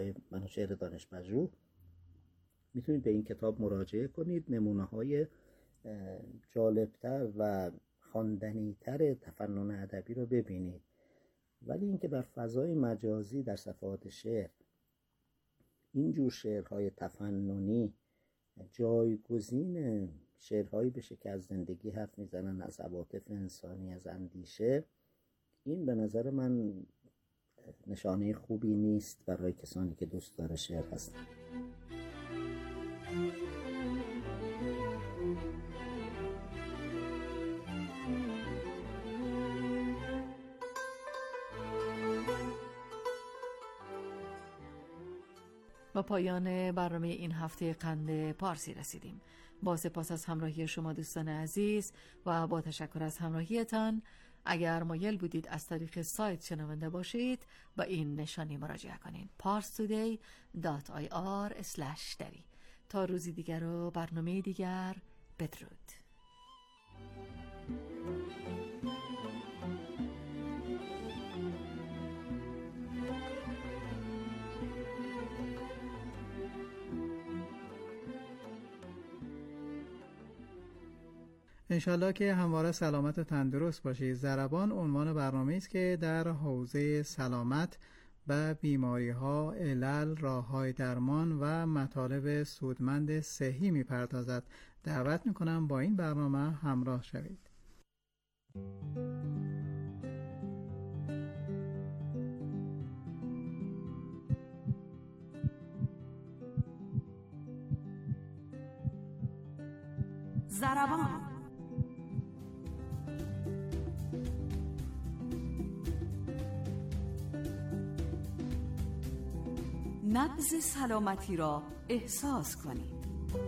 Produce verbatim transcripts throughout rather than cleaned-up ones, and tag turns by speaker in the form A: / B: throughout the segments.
A: منوشهر دانش پژوه میتونید به این کتاب مراجعه کنید. نمونه های جالبتر و خواندنی‌تر تفنن ادبی رو ببینید. ولی اینکه در فضای مجازی در صفحات شعر اینجور شعرهای تفننی جایگزین شعرهایی بشه که از زندگی حرف میزنن، از عواطف انسانی، از اندیشه، این به نظر من نشانه خوبی نیست برای کسانی که دوست داره شعر هستن.
B: با پایان برنامه این هفته قند پارسی رسیدیم. با سپاس از همراهی شما دوستان عزیز و با تشکر از همراهیتان، اگر مایل بودید از طریق سایت شنونده باشید با این نشانی مراجعه کنید: پارس تودی دات آی آر اسلش دری. تا روزی دیگر و برنامه دیگر، بدرود.
C: انشالله که همواره سلامت و تندرست باشید. ضربان عنوان برنامه است که در حوزه سلامت و بیماری ها، علل، راه‌های درمان و مطالب سودمند صحی می‌پردازد. دعوت می‌کنم با این برنامه همراه شوید.
D: ضربان نبض سلامتی را احساس کنید.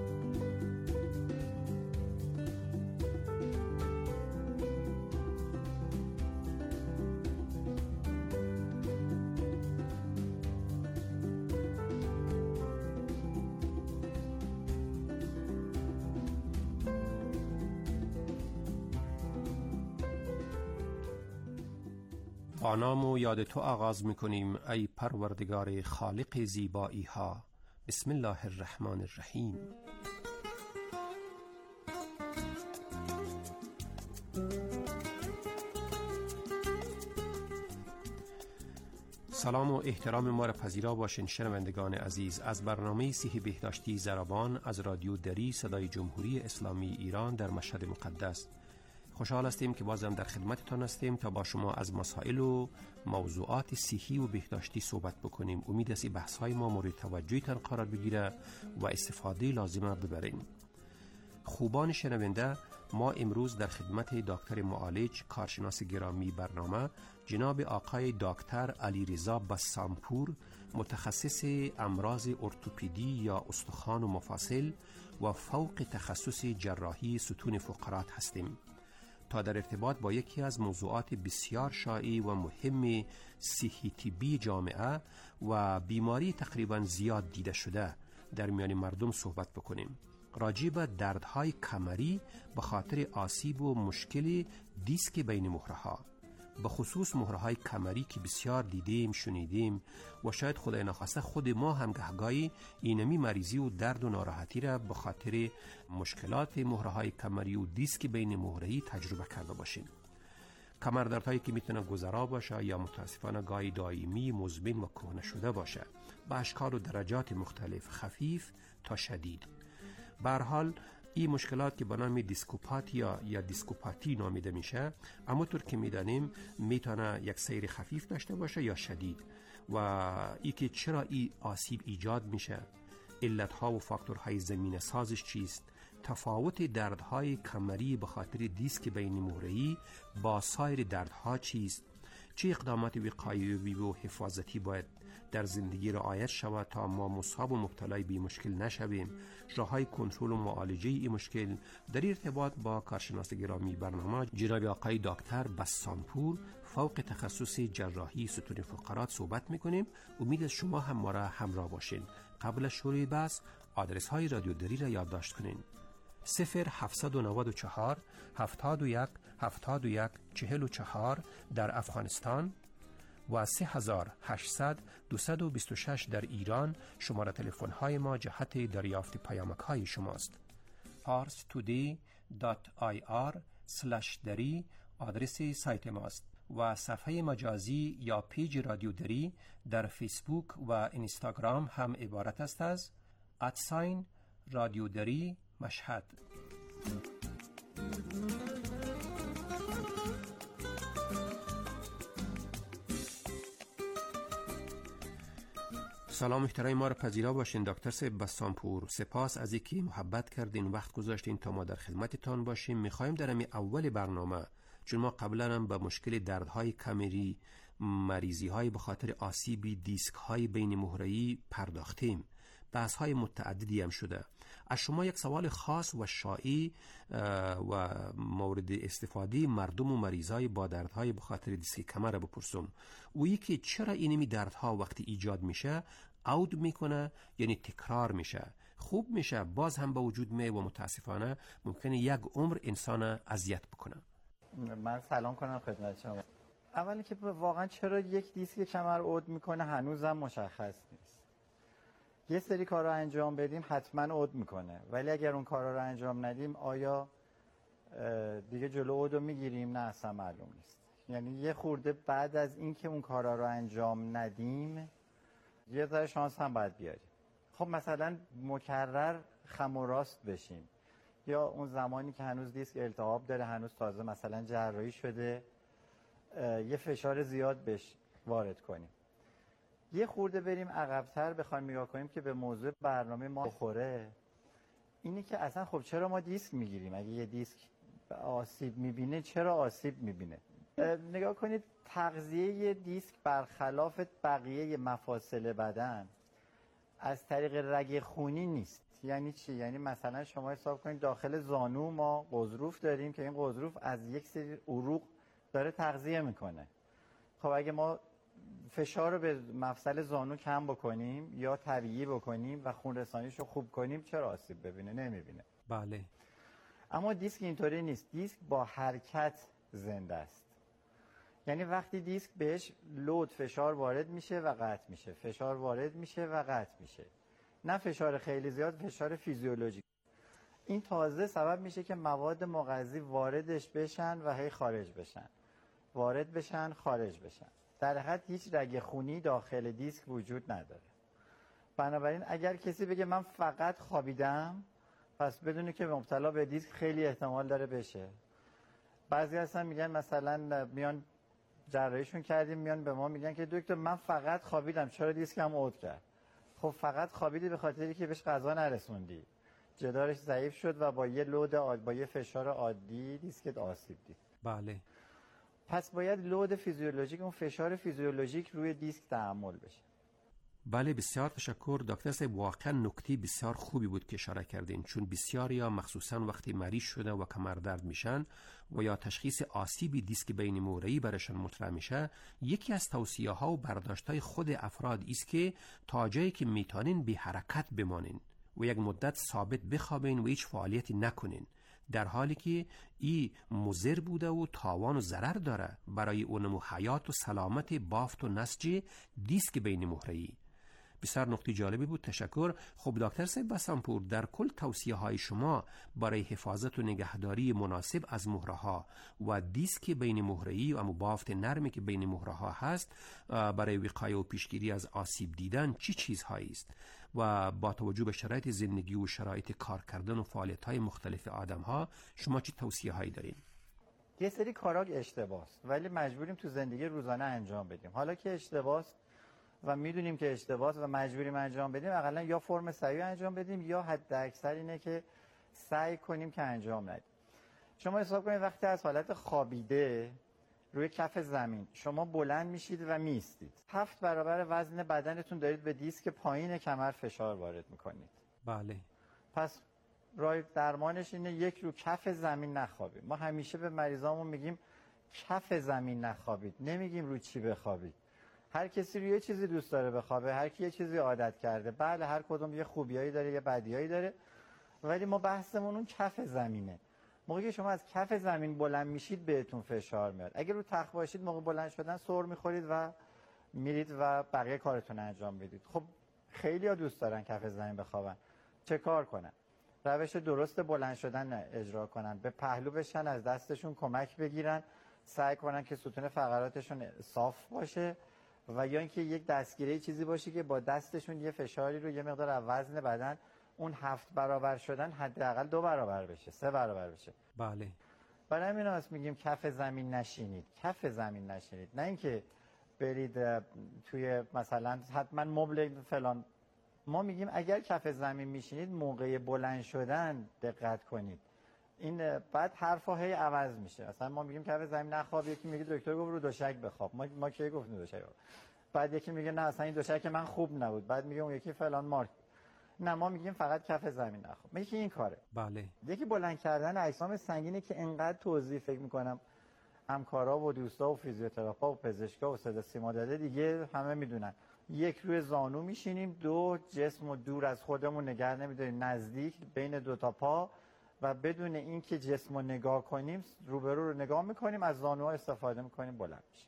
E: با نام و یاد تو آغاز میکنیم ای پروردگار خالق زیبایی ها. بسم الله الرحمن الرحیم. سلام و احترام ما را پذیرا باشین شنوندگان عزیز از برنامه صحی بهداشتی ضربان از رادیو دری صدای جمهوری اسلامی ایران در مشهد مقدس. خوشحال هستیم که بازم در خدمتتان هستیم تا با شما از مسائل و موضوعات صحی و بهداشتی صحبت بکنیم. امید است بحث‌های ما مورد توجهتان قرار بگیره و استفاده لازمه ببریم. خوبان شنونده، ما امروز در خدمت دکتر معالج کارشناس گرامی برنامه جناب آقای دکتر علیرضا بسامپور، متخصص امراض ارتوپدی یا استخوان و مفاصل و فوق تخصص جراحی ستون فقرات هستیم تا در ارتباط با یکی از موضوعات بسیار شایع و مهم صحی طبی جامعه و بیماری تقریبا زیاد دیده شده در میان مردم صحبت بکنیم. راجع به دردهای کمری به خاطر آسیب و مشکل دیسک بین مهره‌ها، به خصوص مهره‌های کمری که بسیار دیدیم شنیدیم و شاید خدای نخواسته خود ما هم گهگاهی اینمی مریضی و درد و ناراحتی را به خاطر مشکلات مهره‌های کمری و دیسک بین مهره‌ای تجربه کرده باشیم. کمردردهایی که میتونه گذرا باشه یا متاسفانه گاهی دائمی، مزمن و کهنه شده باشه، به اشکال و درجات مختلف، خفیف تا شدید. به هر حال این مشکلات که به نام دیسکوپاتیا یا دیسکوپاتی نامیده میشه، اما طور که میدانیم میتونه یک سیر خفیف داشته باشه یا شدید. و ای که چرا این آسیب ایجاد میشه، علتها و فاکتورهای زمینه سازش چیست، تفاوت دردهای کمری به خاطر دیسک بین مهره‌ای با سایر دردها چیست، چه اقدامات وقایوی و حفاظتی باید در زندگی رعایت شود تا ما مصاب و مبتلای به مشکل نشویم، راههای کنترل و معالجه این مشکل. در ارتباط با کارشناس گرامی برنامه جناب آقای دکتر بسامپور، فوق تخصص جراحی ستون فقرات صحبت میکنیم. امید شما هم ما را همراه باشین. قبل از شروع بحث آدرس های رادیو دری را یادداشت کنین: صفر هفتصد و نود و چهار هفتاد و یک هفتاد و یک چهل و چهار در افغانستان و سه هزار و هشتصد دویست و بیست و شش در ایران شماره تلفن های ما جهت دریافت پیامک های شماست. پارس تودی دات آی آر سلش دری آدرس سایت ماست و صفحه مجازی یا پیج رادیو دری در فیسبوک و اینستاگرام هم عبارت است از ادساین رادیو دری مشهد. سلام محترم، ما را پذیرا باشین. دکتر صاحب بسامپور، سپاس از اینکه محبت کردین، وقت گذاشتین تا ما در خدمتتان باشیم. میخوایم در همین اول برنامه، چون ما قبلا هم به مشکل دردهای کمری، مریضی های به خاطر آسیبی دیسک های بین مهره‌ای پرداختیم، بحث های متعددی هم شده. از شما یک سوال خاص و شایع و مورد استفاده مردم و مریضای با دردهای به خاطر دیسک کمر بپرسم. و که چرا اینمی دردها وقتی ایجاد میشه عود میکنه، یعنی تکرار میشه، خوب میشه، باز هم به وجود می و متاسفانه ممکنه یک عمر انسان اذیت بکنه.
F: من سلام کنم خدمت شما. اولی که واقعا چرا یک دیسک کمر عود میکنه هنوزم مشخص نیست. یه سری کارا انجام بدیم حتما عود میکنه، ولی اگر اون کارا رو انجام ندیم آیا دیگه جلو عودو میگیریم؟ نه، اصلا معلوم نیست. یعنی یه خورده بعد از اینکه اون کارا رو انجام ندیم یه ذره شانس هم باید بیاریم. خب مثلا مکرر خم و راست بشیم، یا اون زمانی که هنوز دیسک التهاب داره، هنوز تازه مثلا جراحی شده، یه فشار زیاد بهش وارد کنیم. یه خورده بریم عقب‌تر بخوایم نگاه کنیم که به موضوع برنامه ما بخوره، اینی که اصلا خب چرا ما دیسک میگیریم؟ اگه یه دیسک آسیب میبینه چرا آسیب میبینه؟ نگاه کنید، تغذیه یه دیسک برخلاف بقیه مفاصل بدن از طریق رگ خونی نیست. یعنی چی؟ یعنی مثلا شما حساب کنید داخل زانو ما قضروف داریم که این قضروف از یک سری عروق داره تغذیه میکنه. خب اگه ما فشار رو به مفصل زانو کم بکنیم یا طبیعی بکنیم و خون رسانیش رو خوب کنیم، چرا آسیب ببینه؟ نمیبینه.
E: بله.
F: اما دیسک اینطوری نیست. دیسک با حرکت زنده است. یعنی وقتی دیسک بهش لود فشار وارد میشه و قطع میشه، فشار وارد میشه و قطع میشه، نه فشار خیلی زیاد، فشار فیزیولوژیک. این تازه سبب میشه که مواد مغذی واردش بشن و هی خارج بشن، وارد بشن خارج بشن. در حقیقت هیچ رگ خونی داخل دیسک وجود نداره. بنابراین اگر کسی بگه من فقط خوابیدم، پس بدونه که مبتلا به دیسک خیلی احتمال داره بشه. بعضی هستن میگن مثلا میان جراحیشون کردیم، میان به ما میگن که دکتر من فقط خوابیدم، چرا دیسکم عود کرد؟ خب فقط خوابیدی به خاطری که بهش غذا نرسوندی، جدارش ضعیف شد و با یه لود عادی، با یه فشار عادی دیسکت آسیب دید.
E: بله.
F: پس باید لود فیزیولوژیک، اون فشار فیزیولوژیک روی دیسک تحمل بشه.
E: بله، بسیار تشکر دکتر صاحب. واقعا نکته بسیار خوبی بود که اشاره کردین، چون بسیاری ها مخصوصا وقتی مریض شده و کمر درد میشن و یا تشخیص آسیبی دیسک بین مهره‌ای برشان مطرح میشه، یکی از توصیه ها و برداشت های خود افراد است که تا جایی که میتونین بی حرکت بمانین و یک مدت ثابت بخوابین و هیچ فعالیتی نکنین، در حالی که این مضر بوده و تاوان و ضرر داره برای اونم و حیات و سلامت بافت و نسج دیسک بین مهره‌ای. بسیار نکته جالبی بود، تشکر. خب دکتر صاحب بسامپور، در کل توصیه های شما برای حفاظت و نگهداری مناسب از مهره ها و دیسک بین مهره‌ای و اما بافت نرمی که بین مهره ها هست برای وقایه و پیشگیری از آسیب دیدن چی چیزهایی است؟ و با توجه به شرایط زندگی و شرایط کار کردن و فعالیت های مختلف آدم ها شما چی توصیه هایی دارین؟
F: یه سری کارا اشتباهه ولی مجبوریم تو زندگی روزانه انجام بدیم. حالا که اشتباهه و میدونیم که اشتباهه و مجبوریم انجام بدیم، حداقل یا فرم صحیح انجام بدیم یا حد اکثر اینه که سعی کنیم که انجام ندیم. شما حساب کنید وقتی از حالت خوابیده روی کف زمین شما بلند میشید و میستید، هفت برابر وزن بدنتون دارید به دیسک پایین کمر فشار وارد میکنید.
E: بله.
F: پس راه درمانش اینه یک، رو کف زمین نخوابید. ما همیشه به مریضامون میگیم کف زمین نخوابید، نمیگیم رو چی بخوابید. هر کسی روی یه چیزی دوست داره بخوابه، هر کی یه چیزی عادت کرده. بله هر کدوم یه خوبیایی داره یه بدیایی داره، ولی ما بحثمون اون کف زمینه. موقعی که شما از کف زمین بلند میشید بهتون فشار میاد. اگه رو تخت باشید موقع بلند شدن سر میخورید و میرید و بقیه کارتون انجام میدید. خب خیلی ها دوست دارن کف زمین بخوابن. چه کار کنن؟ روش درست بلند شدن اجرا کنن، به پهلو بشن، از دستشون کمک بگیرن، سعی کنن که ستون فقراتشون صاف باشه و یا اینکه یک دستگیره چیزی باشه که با دستشون یه فشاری رو یه مقدار از وزن بدن اون هفت برابر شدن حداقل دو برابر بشه، سه برابر بشه.
E: بله.
F: برای همین هست میگیم کف زمین نشینید، کف زمین نشینید، نه اینکه برید توی مثلا حتما مبل فلان. ما میگیم اگر کف زمین میشینید موقع بلند شدن دقت کنید. این بعد حرفا هی عوض میشه. مثلا ما میگیم کف زمین نخواب، یکی میگه دکتر گفت رو دوشک بخواب. ما ما کی گفتیم دوشک بخواب؟ بعد یکی میگه نه اصلا این دوشک من خوب نبود. بعد میگه اون یکی فلان مارک. نه ما میگیم فقط کف زمین نخواب. یکی این کاره.
E: بله.
F: یکی بلند کردن اجسام سنگینه که انقدر توضیح فکر میکنم همکارا و دوستا و فیزیوتراپا و پزشکا و صدا سیما داده دیگه همه میدونن. یک روی زانو میشینیم، دو جسم رو دور از خودمون نگه نمیداریم، نزدیک بین دو تا پا و بدون اینکه جسم رو نگاه کنیم روبرو رو نگاه میکنیم، از زانوها استفاده میکنیم بلند میشیم.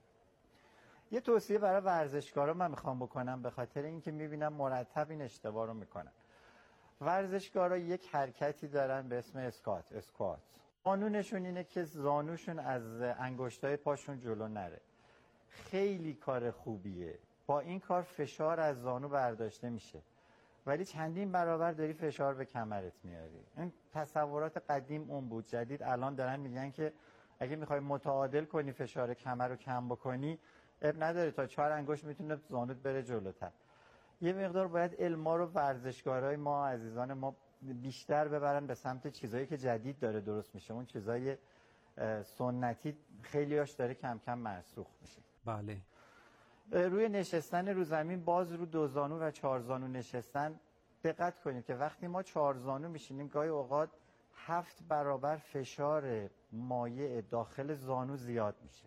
F: یه توصیه برای ورزشکارا من میخوام بکنم به خاطر اینکه میبینم مرتب این اشتباه رو میکنن. ورزشکارا یک حرکتی دارن به اسم اسکات، اسکوات. قانونشون اینه که زانوشون از انگشتای پاشون جلو نره. خیلی کار خوبیه. با این کار فشار از زانو برداشته میشه. ولی چندین برابر داری فشار به کمرت میاری. این تصورات قدیم اون بود. جدید الان دارن میگن که اگه میخوای متعادل کنی فشار کمر رو کم بکنی، اب نداره تا چهار انگشت میتونه زانوت بره جلوتر. یه مقدار باید علما رو ورزشکارای ما عزیزان ما بیشتر ببرن به سمت چیزایی که جدید داره درست میشه. اون چیزای سنتی خیلیاش داره کم کم منسوخ میشه.
E: بله.
F: روی نشستن رو زمین، باز رو دو زانو و چهار زانو نشستن دقت کنید که وقتی ما چهار زانو میشینیم گاهی اوقات هفت برابر فشار مایع داخل زانو زیاد میشه.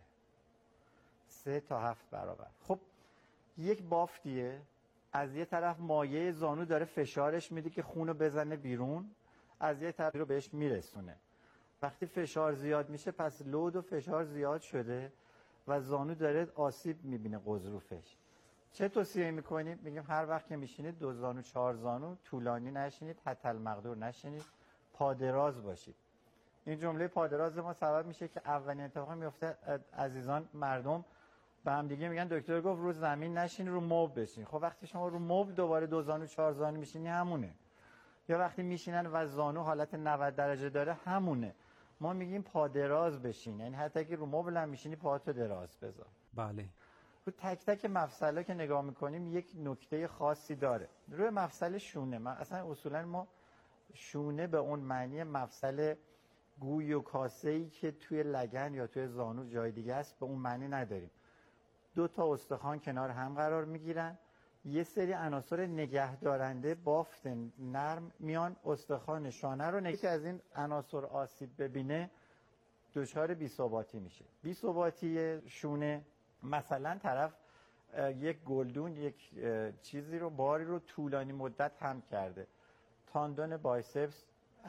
F: سه تا هفت برابر. خب یک بافتیه، از یه طرف مایع زانو داره فشارش میده که خونو بزنه بیرون، از یه طرف رو بهش میرسونه. وقتی فشار زیاد میشه پس لود و فشار زیاد شده و زانو داره آسیب میبینه قضروفش. چه توصیه میکنیم؟ میگیم هر وقت که میشینید دو زانو چهار زانو طولانی نشینید، حتی المقدور نشینید، پادراز باشید. این جمله پادراز ما سبب میشه که اولین اتفاق میفته عزیزان مردم به هم دیگه میگن دکتر گفت رو زمین نشین، رو مبل بشین. خب وقتی شما رو مبل دوباره دو زانو چهار زانو میشینی همونه. یا وقتی میشینن و زانو حالت نود درجه داره همونه. ما میگیم پادراز بشین، یعنی حتی اگه رو مبل هم میشینی پاهاتو دراز بذار.
E: بله.
F: رو تک تک مفصلا که نگاه میکنیم یک نکته خاصی داره. روی مفصل شونه، ما اصلا اصولا ما شونه به اون معنی مفصل گوی و کاسه‌ای که توی لگن یا توی زانو جای دیگه است به اون معنی نداریم. دو تا استخوان کنار هم قرار میگیرن، یه سری عناصر نگهدارنده بافت نرم میان استخوان شانه رو نگه که از این عناصر آسیب ببینه دچار بی‌ثباتی میشه. بی‌ثباتی شونه مثلا طرف یک گلدون یک چیزی رو باری رو طولانی مدت هم کرده، تاندون بایسپس،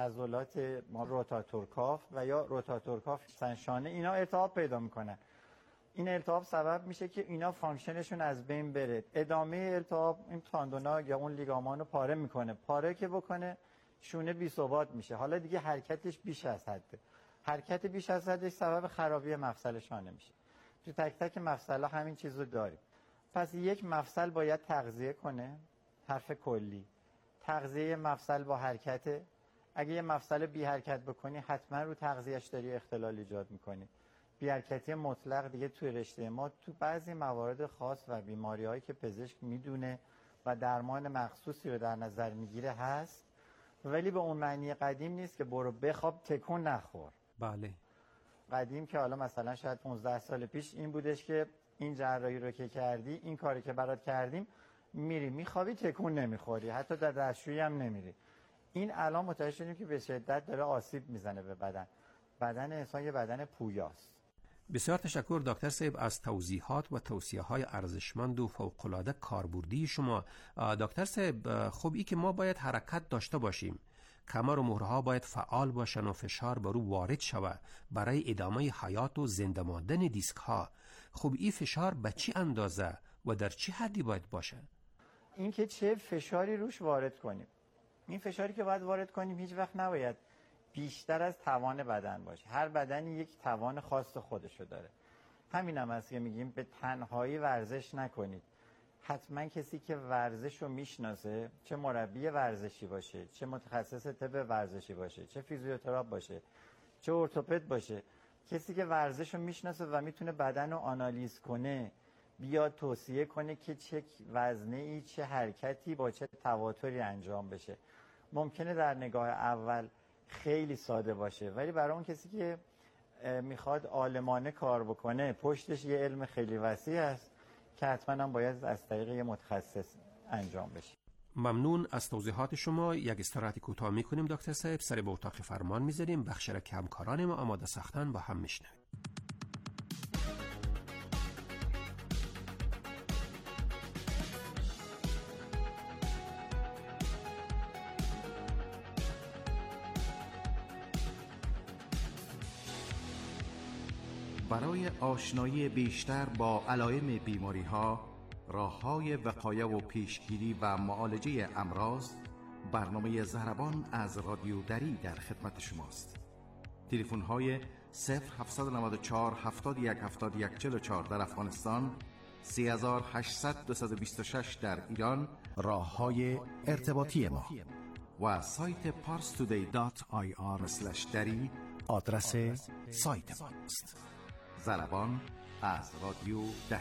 F: عضلات ما روتاتور کاف و یا روتاتور کاف شانه، اینا التهاب پیدا میکنن. این التهاب سبب میشه که اینا فانکشنشون از بین بره. ادامه التهاب این تاندونا یا اون لیگامان رو پاره میکنه. پاره که بکنه شونه بی‌ثبات میشه. حالا دیگه حرکتش بیش از حده. حرکت بیش از حدش سبب خرابی مفصل شانه میشه. تو تک تک مفصل‌ها همین چیزو داریم. پس یک مفصل باید تغذیه کنه، حرف کلی. تغذیه مفصل با حرکته. اگه یه مفصل بی حرکت بکنی حتما رو تغذیه‌اش داری اختلال ایجاد میکنی. بی حرکتی مطلق دیگه توی رشته ما تو بعضی موارد خاص و بیماری‌هایی که پزشک میدونه و درمان مخصوصی رو در نظر میگیره هست، ولی به اون معنی قدیم نیست که برو بخواب تکون نخور.
E: بله.
F: قدیم که حالا مثلا شاید پانزده سال پیش این بودش که این جراحی رو که کردی، این کاری که برات کردیم، میری میخوابی تکون نمیخوری، حتی در دستشویی هم نمیری. این الان متوجه شدیم که به شدت داره آسیب میزنه به بدن. بدن انسان یه بدن پویاست.
E: بسیار تشکر دکتر صاحب از توضیحات و توصیه‌های ارزشمند و فوق‌العاده کاربردی شما. دکتر صاحب خب این که ما باید حرکت داشته باشیم، کمر و مهره‌ها باید فعال باشن و فشار بر او وارد شود برای ادامه حیات و زنده ماندن دیسک ها. خب این فشار به چی اندازه و در چه حدی باید باشه؟
F: این که چه فشاری روش وارد کنیم. این فشاری که باید وارد کنیم هیچ وقت نباید بیشتر از توان بدن باشه. هر بدنی یک توان خاص خودشو داره. همین هم هست که میگیم به تنهایی ورزش نکنید. حتما کسی که ورزش رو میشناسه، چه مربی ورزشی باشه، چه متخصص طب ورزشی باشه، چه فیزیوتراپ باشه، چه ارتوپد باشه، کسی که ورزش رو میشناسه و میتونه بدن رو آنالیز کنه، بیاد توصیه کنه که چه وزنه ای، چه حرکتی با چه تواتری انجام بشه. ممکنه در نگاه اول خیلی ساده باشه، ولی برای اون کسی که میخواد عالمانه کار بکنه، پشتش یه علم خیلی وسیع است که حتما هم باید از طریق یه متخصص انجام بشه.
E: ممنون از توضیحات شما. یک استراحت کوتاه میکنیم دکتر صاحب، سر به اتاق فرمان میذاریم، بخش را که همکاران ما آماده ساختن با هم میشنویم.
G: برای آشنایی بیشتر با علائم بیماری‌ها، راه‌های وقایه و پیشگیری و معالجه امراض، برنامه زهربان از رادیو دری در خدمت شماست. تلفن‌های صفر هفت نه چهار هفتاد و یک هفتاد و یک چهل و چهار در افغانستان، سه هشت صفر دو دو شش در ایران، راه‌های ارتباطی ما و سایت پارس تودی دات آی آر اسلش دری آدرس سایت ماست. زربان از رادیو دری.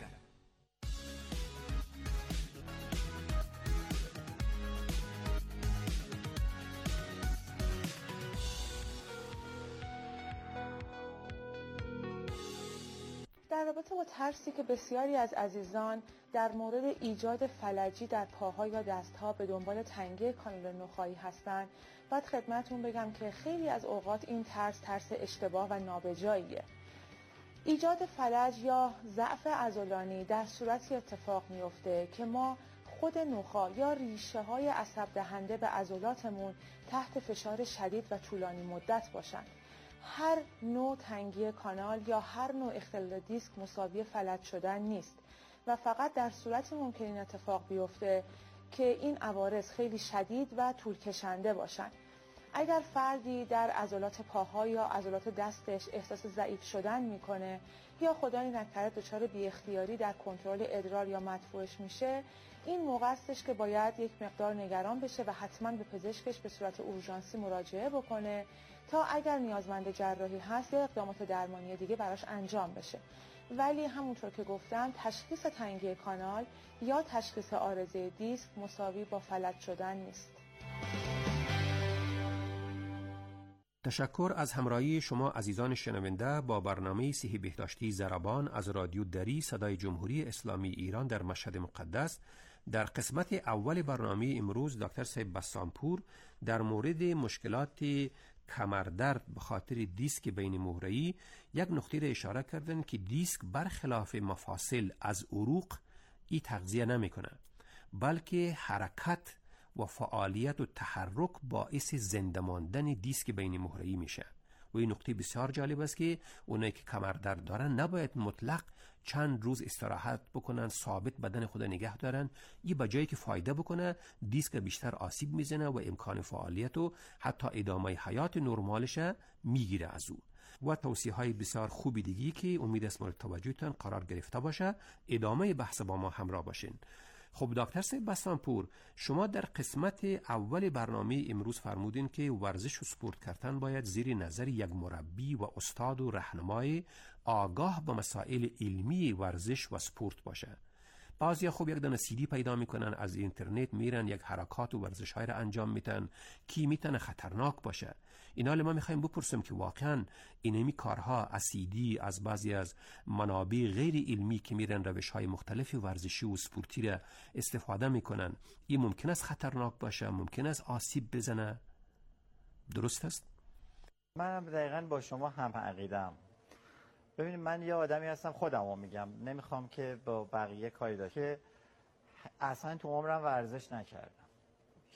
H: در رابطه با ترسی که بسیاری از عزیزان در مورد ایجاد فلجی در پاها یا دستها به دنبال تنگی کانال نخاعی هستند، باید خدمتتون بگم که خیلی از اوقات این ترس ترس اشتباه و نابجاییه. ایجاد فلج یا ضعف عضلانی در صورتی اتفاق میفته که ما خود نخاع یا ریشه های عصب دهنده به عضلاتمون تحت فشار شدید و طولانی مدت باشن. هر نوع تنگی کانال یا هر نوع اختلال دیسک مساوی فلج شدن نیست و فقط در صورتی ممکن این اتفاق بیفته که این عوارض خیلی شدید و طول کشنده باشن. اگر فردی در عضلات پاها یا عضلات دستش احساس ضعیف شدن میکنه یا خدای نکرده دچار بی اختیاری در کنترل ادرار یا مدفوعش میشه، این موقع استش که باید یک مقدار نگران بشه و حتما به پزشکش به صورت اورژانسی مراجعه بکنه تا اگر نیازمند جراحی هست یا اقدامات درمانی دیگه براش انجام بشه. ولی همونطور که گفتم تشخیص تنگی کانال یا تشخیص عارضه دیسک مساوی با فلج شدن نیست.
E: تشکر از همراهی شما عزیزان شنونده با برنامه صحی بهداشتی زربان از رادیو دری صدای جمهوری اسلامی ایران در مشهد مقدس. در قسمت اول برنامه امروز دکتر صاحب بسامپور در مورد مشکلات کمردرد به خاطر دیسک بین مهره‌ای یک نقطه را اشاره کردن که دیسک برخلاف مفاصل از عروق ای تغذیه نمیکنه، بلکه حرکت و فعالیت و تحرک باعث زنده ماندن دیسک بین مهره‌ای میشه. و این نقطه بسیار جالب است که اونایی که کمردرد دارن نباید مطلق چند روز استراحت بکنن، ثابت بدن خود نگه دارن. این بجایی که فایده بکنه دیسک بیشتر آسیب میزنه و امکان فعالیت و حتی ادامه حیات نرمالش میگیره از او. و توصیه های بسیار خوبی دیگی که امید است مورد توجهتان قرار گرفته باشه. ادامه بحث با ما همراه باشین. خب دکتر صاحب بسامپور، شما در قسمت اول برنامه امروز فرمودین که ورزش و سپورت کردن باید زیر نظر یک مربی و استاد و راهنمای آگاه به مسائل علمی ورزش و سپورت باشه. بعضیا خوب یک دانه سیدی پیدا میکنن، از اینترنت میرن یک حرکات و ورزش های را انجام میتن که میتونه خطرناک باشه. اینا ما میخوایم بپرسیم که واقعا اینمی کارها از سیدی، از بعضی از منابع غیر علمی که میرن روش های مختلف ورزشی و سپورتی را استفاده میکنن، این ممکن است خطرناک باشه، ممکن است آسیب بزنه. درست است؟
F: من دقیقاً با شما هم عقیدم. ببینید من یه آدمی هستم، خودمو میگم، نمیخوام که با بقیه کاری داشته که اصلا تو عمرم ورزش نکردم،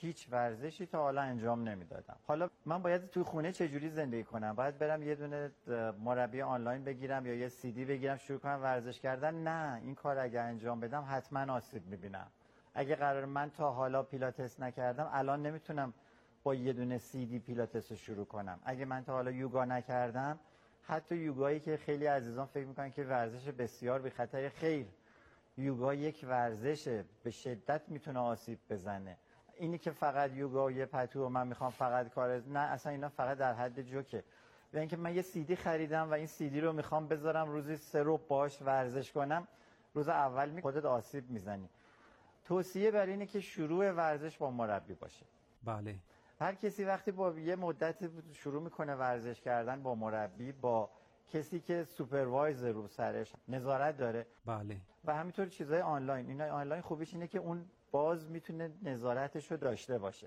F: هیچ ورزشی تا حالا انجام نمیدادم. حالا من باید توی خونه چجوری زندگی کنم؟ باید برم یه دونه مربی آنلاین بگیرم یا یه سی دی بگیرم شروع کنم ورزش کردن؟ نه، این کار اگه انجام بدم حتما آسیب میبینم. اگه قرار من تا حالا پیلاتس نکردم، الان نمیتونم با یه دونه سی دی پیلاتس رو شروع کنم. اگه من تا حالا یوگا نکردم، حتی یوگایی که خیلی عزیزان فکر میکنن که ورزش بسیار بی خطر، خیر، یوگا یک ورزشه، به شدت میتونه آسیب بزنه. اینی که فقط یوگا و یه پتو و من میخوام فقط کار، نه اصلا اینا فقط در حد جوکه. و اینکه من یه سی دی خریدم و این سی دی رو میخوام بذارم روزی سه رو باش ورزش کنم، روز اول می خودت آسیب میزنی. توصیه بر اینه که شروع ورزش با مربی باشه.
E: بله.
F: هر کسی وقتی با یه مدت شروع میکنه ورزش کردن با مربی، با کسی که سوپروایزر رو سرش نظارت داره،
E: بله،
F: و همینطور چیزای آنلاین، اینا آنلاین خوبیش اینه که اون باز میتونه نظارتش رو داشته باشه.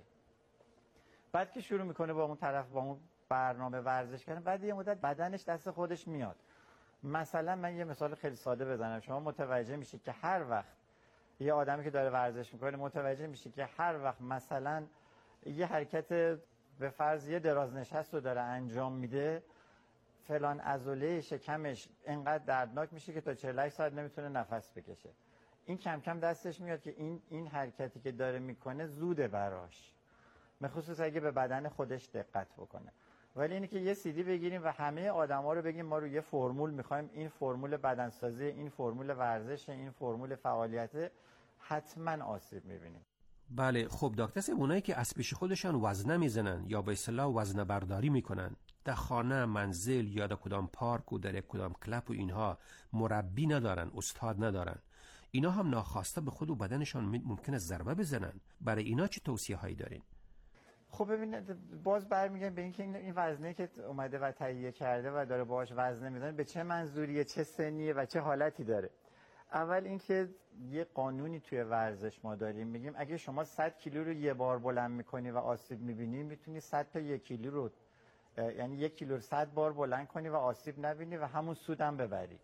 F: بعد که شروع میکنه با اون طرف با اون برنامه ورزش کردن، بعد یه مدت بدنش دست خودش میاد. مثلا من یه مثال خیلی ساده بزنم، شما متوجه میشید که هر وقت یه آدمی که داره ورزش میکنه متوجه میشه که هر وقت مثلا یه حرکت به فرض یه دراز نشست رو داره انجام میده، فلان عضله شکمش اینقدر دردناک میشه که تا چهل و هشت ساعت نمیتونه نفس بکشه. این کم کم دستش میاد که این این حرکتی که داره میکنه زوده براش، مخصوص اگه به بدن خودش دقت بکنه. ولی اینی که یه سیدی بگیریم و همه آدما رو بگیم ما رو یه فرمول میخوایم، این فرمول بدنسازی، این فرمول ورزش، این فرمول فعالیت، حتما آسیب میبینیم.
E: بله. خب دکتر صاحب، اونایی که از پیش خودشان وزنه میزنن یا به اصطلاح وزنه برداری میکنن، در خانه، منزل یا در کدام پارک و در کدام کلب و اینها مربی ندارن، استاد ندارن، اینا هم ناخواسته به خود و بدنشان ممکنه ضربه بزنن. برای اینا چه توصیه هایی دارین؟
F: خب ببینید، باز برمیگردیم به اینکه این وزنه که اومده و تهیه کرده و داره باهاش وزنه میزنه به چه منظوریه، چه سنیه و چه حالتی داره. اول اینکه یه قانونی توی ورزش ما داریم، میگیم اگه شما صد کیلو رو یه بار بلند میکنی و آسیب میبینی، میتونی صد تا یک کیلو رو، یعنی یک کیلو رو صد بار بلند کنی و آسیب نبینی و همون سودم ببری.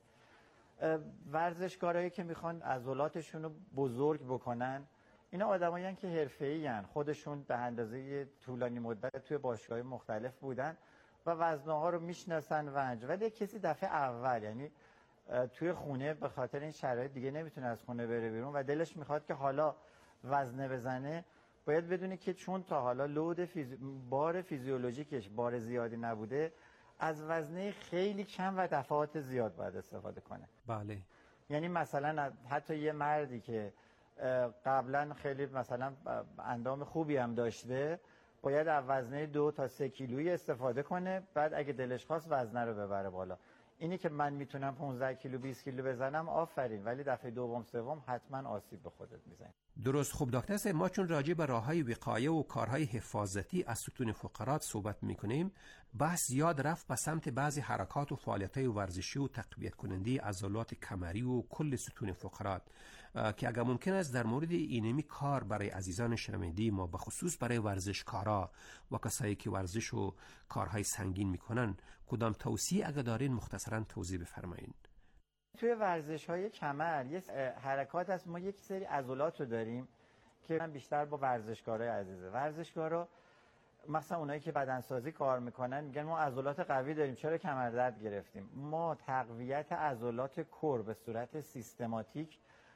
F: ورزشکارایی که میخوان عضلاتشون رو بزرگ بکنن، اینا آدمایین که حرفه‌ای ان، خودشون به اندازه طولانی مدت توی باشگاه‌های مختلف بودن و وزنه‌ها رو میشناسن و انج. ولی کسی دفعه اول، یعنی توی خونه به خاطر این شرایط دیگه نمیتونه از خونه بره بیرون و دلش میخواد که حالا وزنه بزنه، باید بدونه که چون تا حالا لود فیزی... بار فیزیولوژیکش بار زیادی نبوده، از وزنه خیلی کم و دفعات زیاد باید استفاده کنه.
E: بله.
F: یعنی مثلا حتی یه مردی که قبلا خیلی مثلا اندام خوبی هم داشته، باید از وزنه دو تا سه کیلویی استفاده کنه، بعد اگه دلش خواست وزنه رو ببره بالا. اینی که من میتونم پانزده کیلو بیست کیلو بزنم، آفرین، ولی دفعه دوم سوم حتما آسیب به خودت میزنی.
E: درست. خوب دکتر صاحب، ما چون راجع به راههای وقایه و کارهای حفاظتی از ستون فقرات صحبت میکنیم، بحث زیاد رفت به سمت بعضی حرکات و فعالیت‌های ورزشی و تقویت کننده عضلات کمری و کل ستون فقرات که اگر ممکن است در مورد اینمی کار برای عزیزان شنونده ما، به خصوص برای ورزشکارا و کسایی که ورزش و کارهای سنگین میکنن، کدام توصیه اگر دارین مختصرا توضیح بفرمایید.
F: توی ورزش‌های کمر یه حرکات هست، ما یک سری عضلات رو داریم که من بیشتر با ورزشکارای عزیزه. ورزشکارا مثلا اونایی که بدنسازی کار میکنن میگن ما عضلات قوی داریم، چرا کمر درد گرفتیم؟ ما تقویت عضلات کور به صورت سیستماتیک،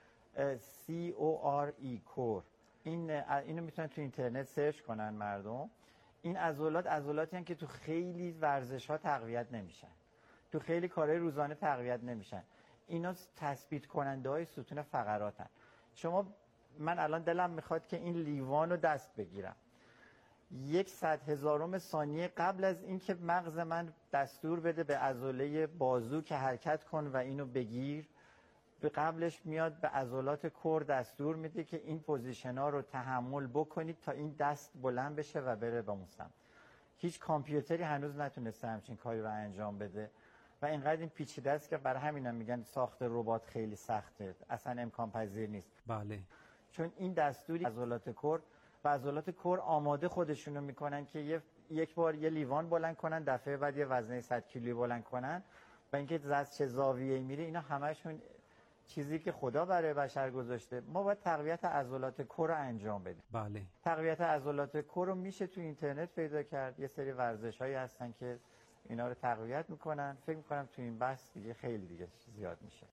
F: سی او آر ای کور، این اینو میتونن تو اینترنت سرچ کنن مردم. این عضلات عضلاتی هستن که تو خیلی ورزش‌ها تقویت نمیشن، تو خیلی کارهای روزانه تقویت نمیشن. اینا تثبیت کننده های ستون فقراتن. شما، من الان دلم میخواد که این لیوان رو دست بگیرم، یک صد هزارم ثانیه قبل از اینکه مغز من دستور بده به عضله بازو که حرکت کن و اینو بگیر، به قبلش میاد به عضلات کور دستور میده که این پوزیشن ها رو تحمل بکنید تا این دست بلند بشه و بره به اون سمت. هیچ کامپیوتری هنوز نتونسته همچین کاری رو انجام بده و اینقدر این پیچیده است که برای همین هم میگن ساخت ربات خیلی سخته، اصلا امکان پذیر نیست.
E: بله.
F: چون این دستوری عضلات کور و عضلات کور آماده خودشونو میکنن که یه یک بار یه لیوان بلند کنن، دفعه بعد یه وزنه صد کیلویی بلند کنن و اینکه از چه زاویه‌ای میره، اینا همشون چیزی که خدا برای بشر گذاشته، ما باید تقویت عضلات کور رو انجام بدیم.
E: بله.
F: تقویت عضلات کور رو میشه تو اینترنت پیدا کرد. یه سری ورزش‌هایی هستن که اینا رو تقویت میکنن. فکر میکنم تو این بحث دیگه خیلی دیگه زیاد میشه.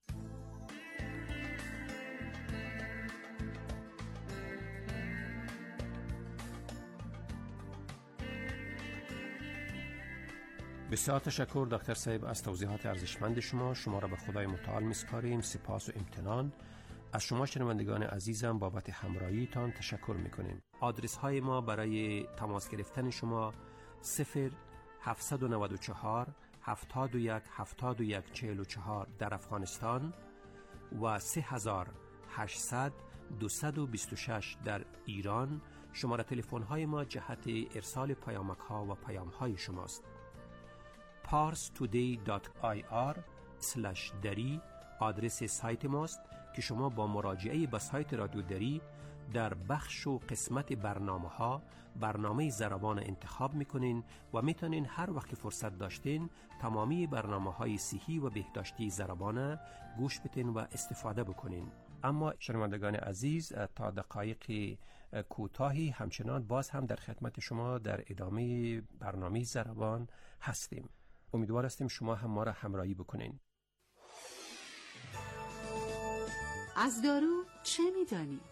E: بسیار تشکر دکتر صاحب از توضیحات ارزشمند شما. شما را به خدای متعال میسپاریم. سپاس و امتنان. از شما شنوندگان عزیزم بابت همراهیتان تشکر میکنیم. آدرس های ما برای تماس گرفتن شما صفر هفت نه چهار هفتاد و یک هفتاد و یک چهل و چهار در افغانستان و سه هزار و هشتصد دویست و بیست و شش در ایران. شماره تلفن های ما جهت ارسال پیامک ها و پیام های شماست. پارس تودی دات آی آر اسلش دری آدرس سایت ماست که شما با مراجعه به سایت رادیو دری در بخش و قسمت برنامه ها برنامه زربان انتخاب میکنین و میتونین هر وقت فرصت داشتین تمامی برنامه های صحی و بهداشتی زربان گوش بدین و استفاده بکنین. اما شنوندگان عزیز، تا دقایق کوتاهی همچنان باز هم در خدمت شما در ادامه برنامه زربان هستیم. امیدوار هستیم شما هم ما را همراهی بکنین.
D: از دارو چه می‌دانید؟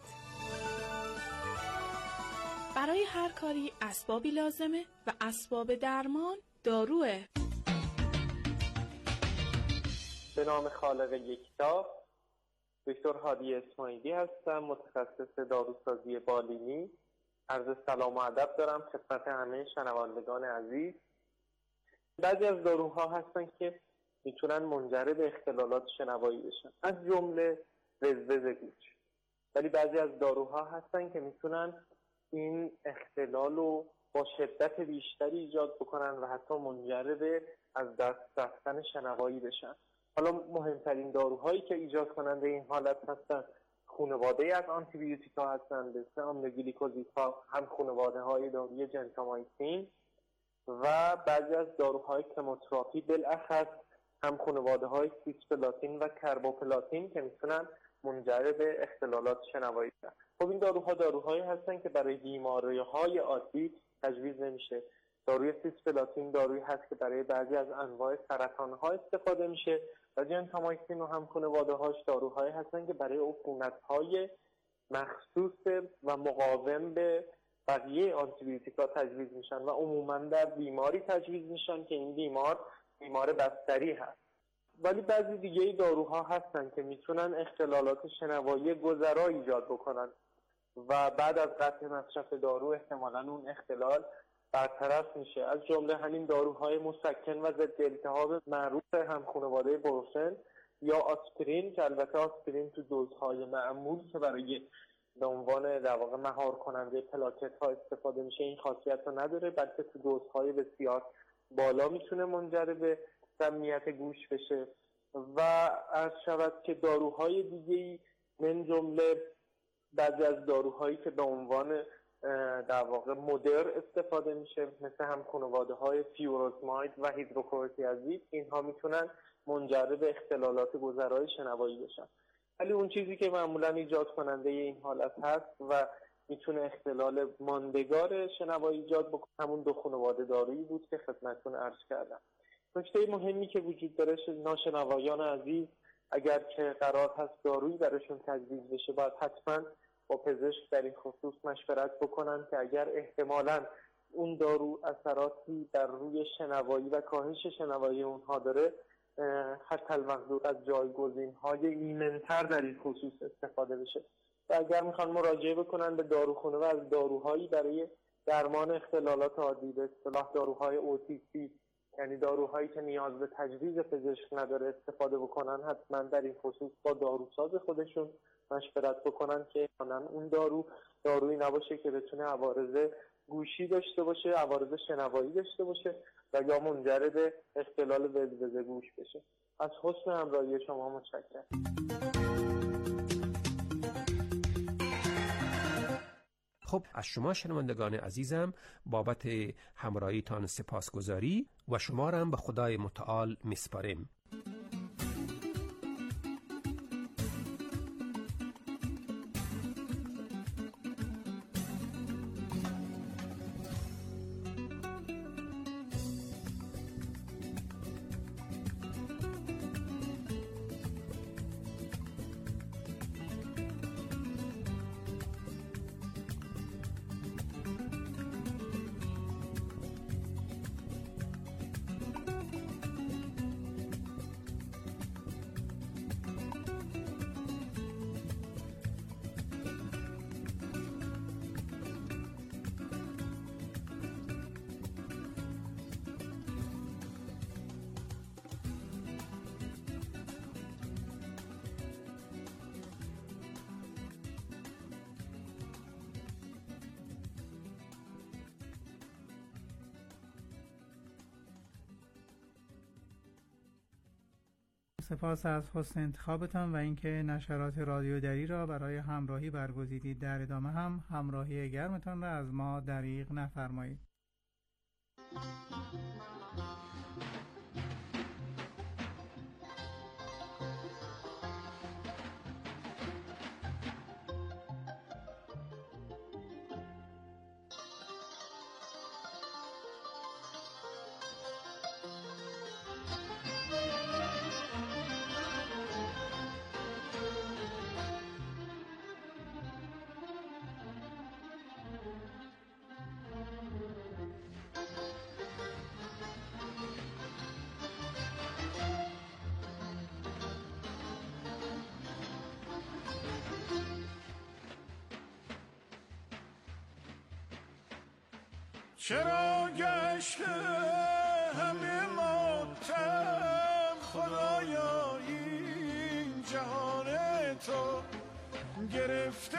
I: برای هر کاری اسبابی لازمه و اسباب درمان داروه.
J: به نام خالق یکتا، دکتر هادی اسماعیلی هستم، متخصص داروسازی بالینی. عرض سلام و ادب دارم خدمت همه شنوندگان عزیز. بعضی از داروها هستن که میتونن منجر به اختلالات شنوایی بشن، از جمله وزوز گوش. ولی بعضی از داروها هستن که میتونن این اختلال رو با شدت بیشتری ایجاد بکنن و حتی منجر به از دست رفتن شنوایی بشن. حالا مهمترین داروهایی که ایجاد کننده این حالت هستن خانواده از آنتی بیوتیکا هستن، مثل آملوگلیکوزیدها، هم خانواده های داروی جنتامایسین و بعضی از داروهای کموتراپی، بالاخص هم خانواده های سیسپلاتین و کربوپلاتین که میتونن منجر به اختلالات شنوایی بشن. خب این داروها داروهایی هستن که برای بیماری‌های عادی تجویز نمیشه. داروی سیسپلاتین دارویی هست که برای بعضی از انواع سرطان‌ها استفاده میشه و جنتامایسین و هم خانواده‌هاش داروهایی هستن که برای عفونت‌های مخصوص و مقاوم به بقیه آنتی بیوتیکا تجویز میشن و عموما در بیماری تجویز میشن که این بیمار بیمار بستری هست. ولی بعضی دیگه داروها هستن که میتونن اختلالات شنوایی گذرا ایجاد بکنن و بعد از قطع مصرف دارو احتمالاً اون اختلال برطرف میشه. از جمله همین داروهای مسکن و ضد التهاب معروف هم خانواده بروفن یا آسپرین، که البته آسپرین تو دوزهای معمول که برای به عنوان در واقع مهار کننده پلاکت ها استفاده میشه این خاصیت رو نداره، بلکه تو دوزهای بسیار بالا میتونه منجر به سمیت گوش بشه. و عرض شود که داروهای دیگه‌ای من جمله بعضی از داروهایی که به عنوان در واقع مدر استفاده میشه مثل هم خانواده های فیوروزماید و هیدروکلوروتیازید، اینها میتونن منجر به اختلالات گذرای شنوایی بشن. ولی اون چیزی که معمولا ایجاد کننده این حالت هست و میتونه اختلال ماندگار شنوایی ایجاد بکنه همون دو خانواده دارویی بود که خدمتتون عرض کردم. نکته مهمی که وجود داره ناشنوایان عزیز اگر که قرار هست دارویی براشون تجویز بشه باید حتما با پزشک در این خصوص مشورت بکنن که اگر احتمالاً اون دارو اثراتی در روی شنوایی و کاهش شنوایی اونها داره حتی المقدور از جایگزین‌های ایمن‌تر در این خصوص استفاده بشه. و اگر میخوان مراجعه بکنن به داروخانه و از داروهایی برای درمان اختلالات عادی، به اصطلاح داروهای او تی سی، یعنی داروهایی که نیاز به تجویز پزشک نداره استفاده بکنن، حتما در این خصوص با داروساز خودشون مشورت بکنن که اون دارو دارویی نباشه که بتونه عوارض گوشی داشته باشه، عوارض شنوایی داشته باشه و یا منجر به اختلال وزوز گوش بشه. از حسن همراهی شما متشکرم.
E: خب از شما شنوندگان عزیزم بابت همراهیتان سپاسگزاری و شما را هم به خدای متعال میسپاریم.
C: سپاس از حسن انتخابتان و اینکه نشرات رادیو دری را برای همراهی برگزیدید. در ادامه هم همراهی گرمتان را از ما دریغ نفرمایید.
K: چرا گشته همه ماتم خدایا این جهان تو گرفته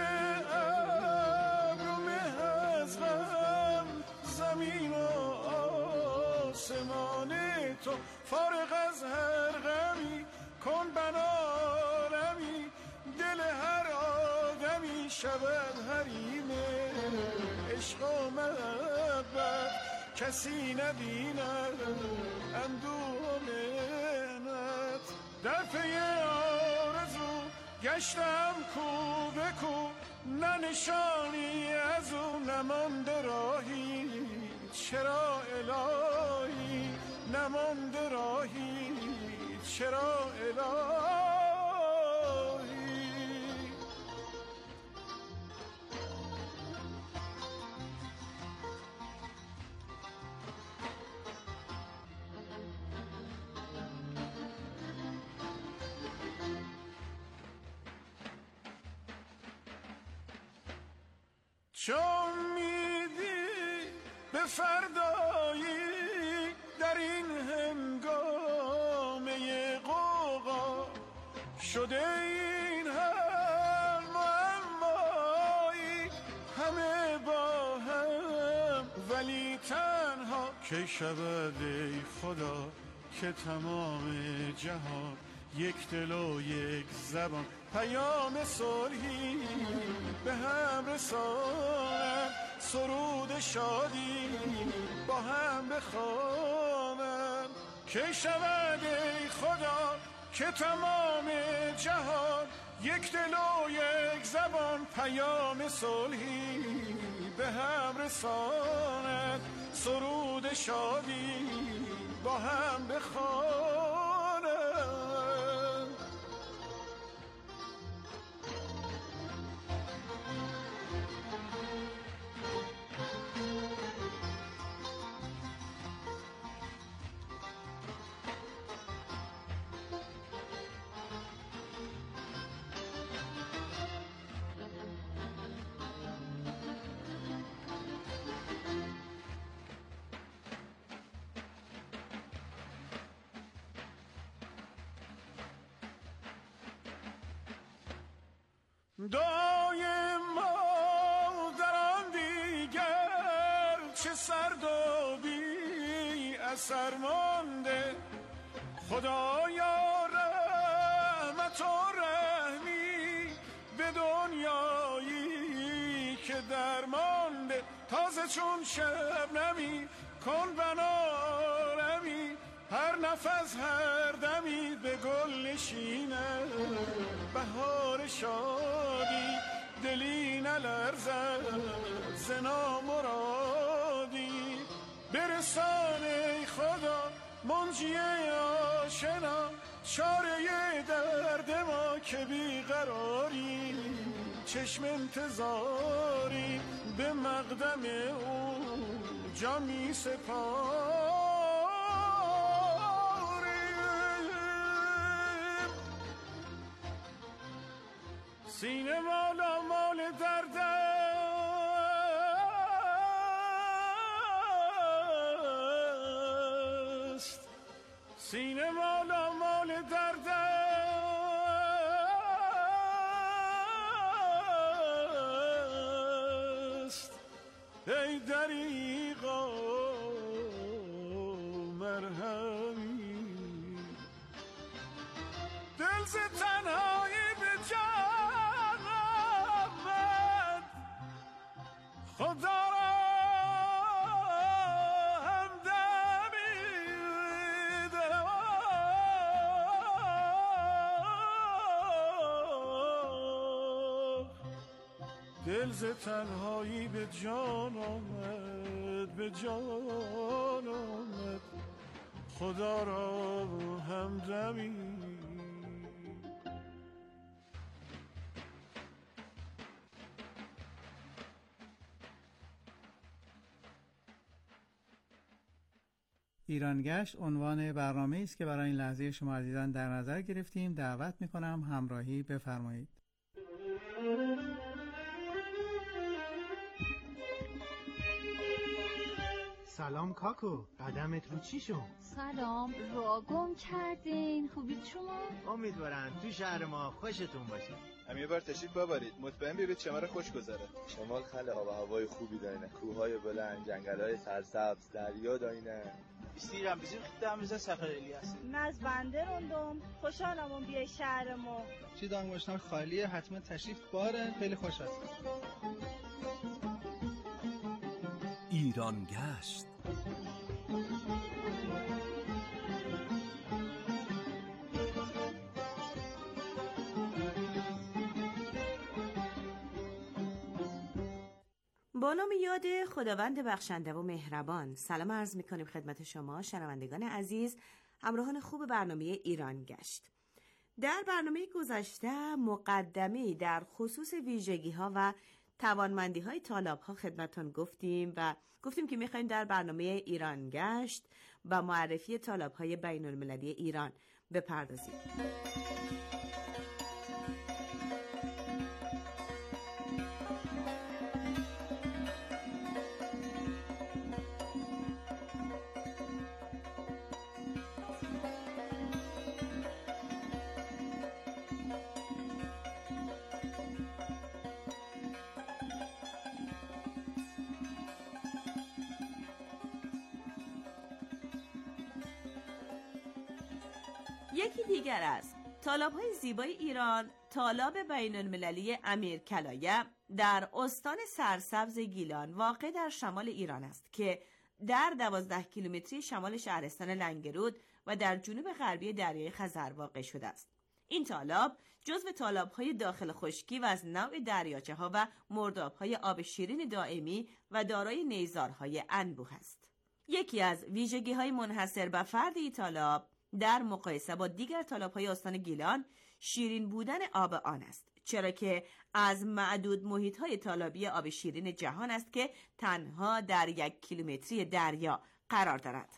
K: ابرو از غم زمین و آسمان تو فارغ از هر غمی کن بنارمی دل هر آدمی شود حریمه عشق و محبت کسی نبیند اندوه و منت در پی آرزو گشتم کو به کو نه نشانی از او نمانده راهی چرا الهی نمانده راهی چرا الهی چون میدی به فردایی در این هنگامه غوغا شده این هر معمایی همه با هم ولی تنها که شود ای خدا که تمام جهان یک دل و یک زبان پیام صلحی به هم رسانم سرود شادی با هم بخوانم که شود ای خدا که تمام جهان یک دل و یک زبان پیام صلحی به هم رسانم سرود شادی با هم بخوانم. دایم ما در آن دیگر چه سرد و بی اثر مانده خدایا رحمت و رحمی به دنیایی که درمانده تازه چون شبنمی کن بنارمی هر نفس هر دمی به گل نشینه بهار شادی دلی نلرزد ز نامرادی برسان ای خدا منجی آشنا چاره درد ما که بیقراری چشم انتظاری به مقدم او جان می سپاریم سینه مالا مال درد است سینه مالا مال درد است ای دریغا مرهمی ز تنهایی به جان آمد. خدا را همدمی دلم دل ز تنهایی به جان آمد، به جان آمد. خدا را همدمی.
C: ایرانگشت عنوان برنامه است که برای این لحظه شما عزیزان در نظر گرفتیم. دعوت میکنم همراهی بفرمایید.
L: سلام کاکو، قدمت رو چی شد؟
M: سلام، را گم کردین. خوبید شما؟
L: امیدوارم تو شهر ما خوشتون باشه.
N: هم یه بار تشریف ببرید، مطمئن بیرید شمال خوش گذره. شمال خیلی آب و هوای خوبی دارینه، کوههای بلند، جنگل‌های سرسبز، دریا دارینه.
O: بیستیرم بیزیم خیلی هم بیزه سفر الیاس.
P: من از بنده روندم، خوشحالم اون بیای شهر ما.
Q: چی دانگوشتم خالیه، حتما تشریف باره، خیلی خوش هست.
R: ایرانگشت.
S: با نام یاد خداوند بخشنده و مهربان، سلام عرض می‌کنیم خدمت شما شنوندگان عزیز، همراهان خوب برنامه ایرانگشت. در برنامه گذشته مقدمه‌ای در خصوص ویژگی‌ها و توانمندی‌های طالاب‌ها خدمتتون گفتیم و گفتیم که می‌خوایم در برنامه ایرانگشت و معرفی طالاب‌های بین‌المللی ایران بپردازیم. یکی دیگر از طالاب‌های زیبای ایران، طالاب بین‌المللی امیرکلایه در استان سرسبز گیلان واقع در شمال ایران است که در دوازده کیلومتری شمال شهرستان لنگرود و در جنوب غربی دریای خزر واقع شده است. این طالاب جزو طالاب‌های داخل خشکی و از نوع دریاچه‌ها و مرداب‌های آب شیرین دائمی و دارای نیزارهای انبوه است. یکی از ویژگی‌های منحصر به فرد این طالاب در مقایسه با دیگر طالاب‌های استان گیلان شیرین بودن آب آن است، چرا که از معدود محیط‌های طالابی آب شیرین جهان است که تنها در یک کیلومتری دریا قرار دارد.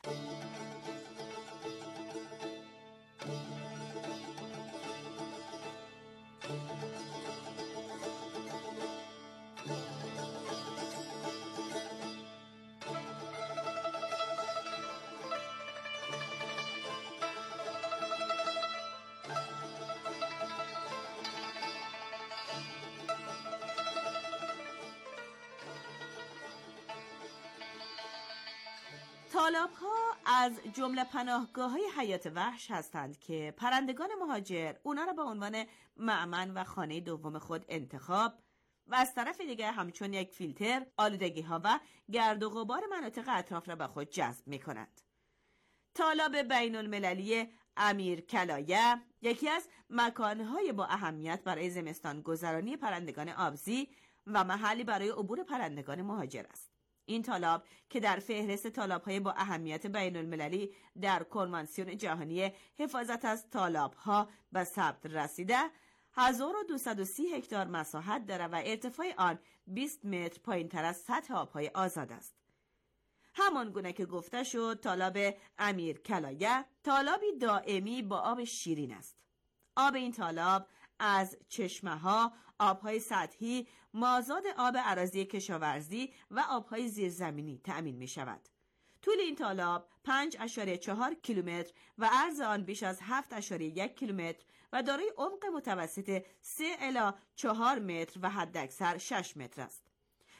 S: طالاب‌ها از جمله پناهگاه‌های حیات وحش هستند که پرندگان مهاجر اونا را به عنوان مأمن و خانه دوم خود انتخاب و از طرف دیگر همچون یک فیلتر آلودگی‌ها و گرد و غبار مناطق اطراف را به خود جذب می‌کنند. طالاب بین‌المللی امیرکلایه یکی از مکان‌های با اهمیت برای زمستان گذرانی پرندگان آبزی و محلی برای عبور پرندگان مهاجر است. این طالاب که در فهرست طالاب‌های با اهمیت بین‌المللی در کنوانسیون جهانی حفاظت از طالاب‌ها به ثبت رسیده، هزار و دویست و سی هکتار مساحت دارد و ارتفاع آن بیست متر پایین‌تر از سطح آب‌های آزاد است. همان گونه که گفته شد، طالاب امیرکلایه طالابی دائمی با آب شیرین است. آب این طالاب از چشمه‌ها، آب‌های سطحی، مازاد آب اراضی کشاورزی و آب‌های زیرزمینی تأمین می‌شود. طول این طالاب پنج اشاره چهار کیلومتر و عرض آن بیش از هفت اشاره یک کیلومتر و دارای عمق متوسط سه الی چهار متر و حداکثر شش متر است.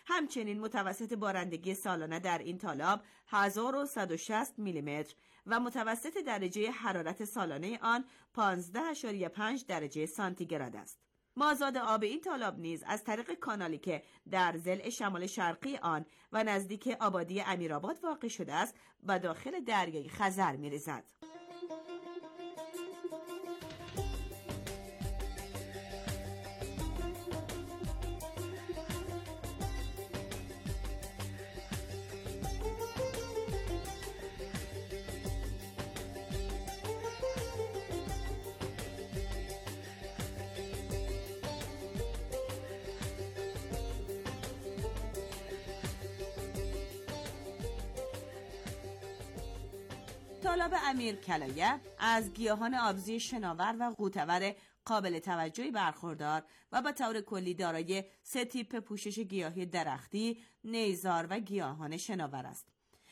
S: همچنین متوسط بارندگی سالانه در این تالاب هزار و صد و شصت میلیمتر و متوسط درجه حرارت سالانه آن پانزده ممیز پنج درجه سانتیگراد است. مازاد آب این تالاب نیز از طریق کانالی که در ضلع شمال شرقی آن و نزدیک آبادی امیرآباد واقع شده است و داخل دریای خزر می‌ریزد. تالاب امیر کلایه از گیاهان آبزی شناور و غوطه‌ور قابل توجهی برخوردار و به طور کلی دارای سه تیپ پوشش گیاهی درختی، نیزار و گیاهان شناور است.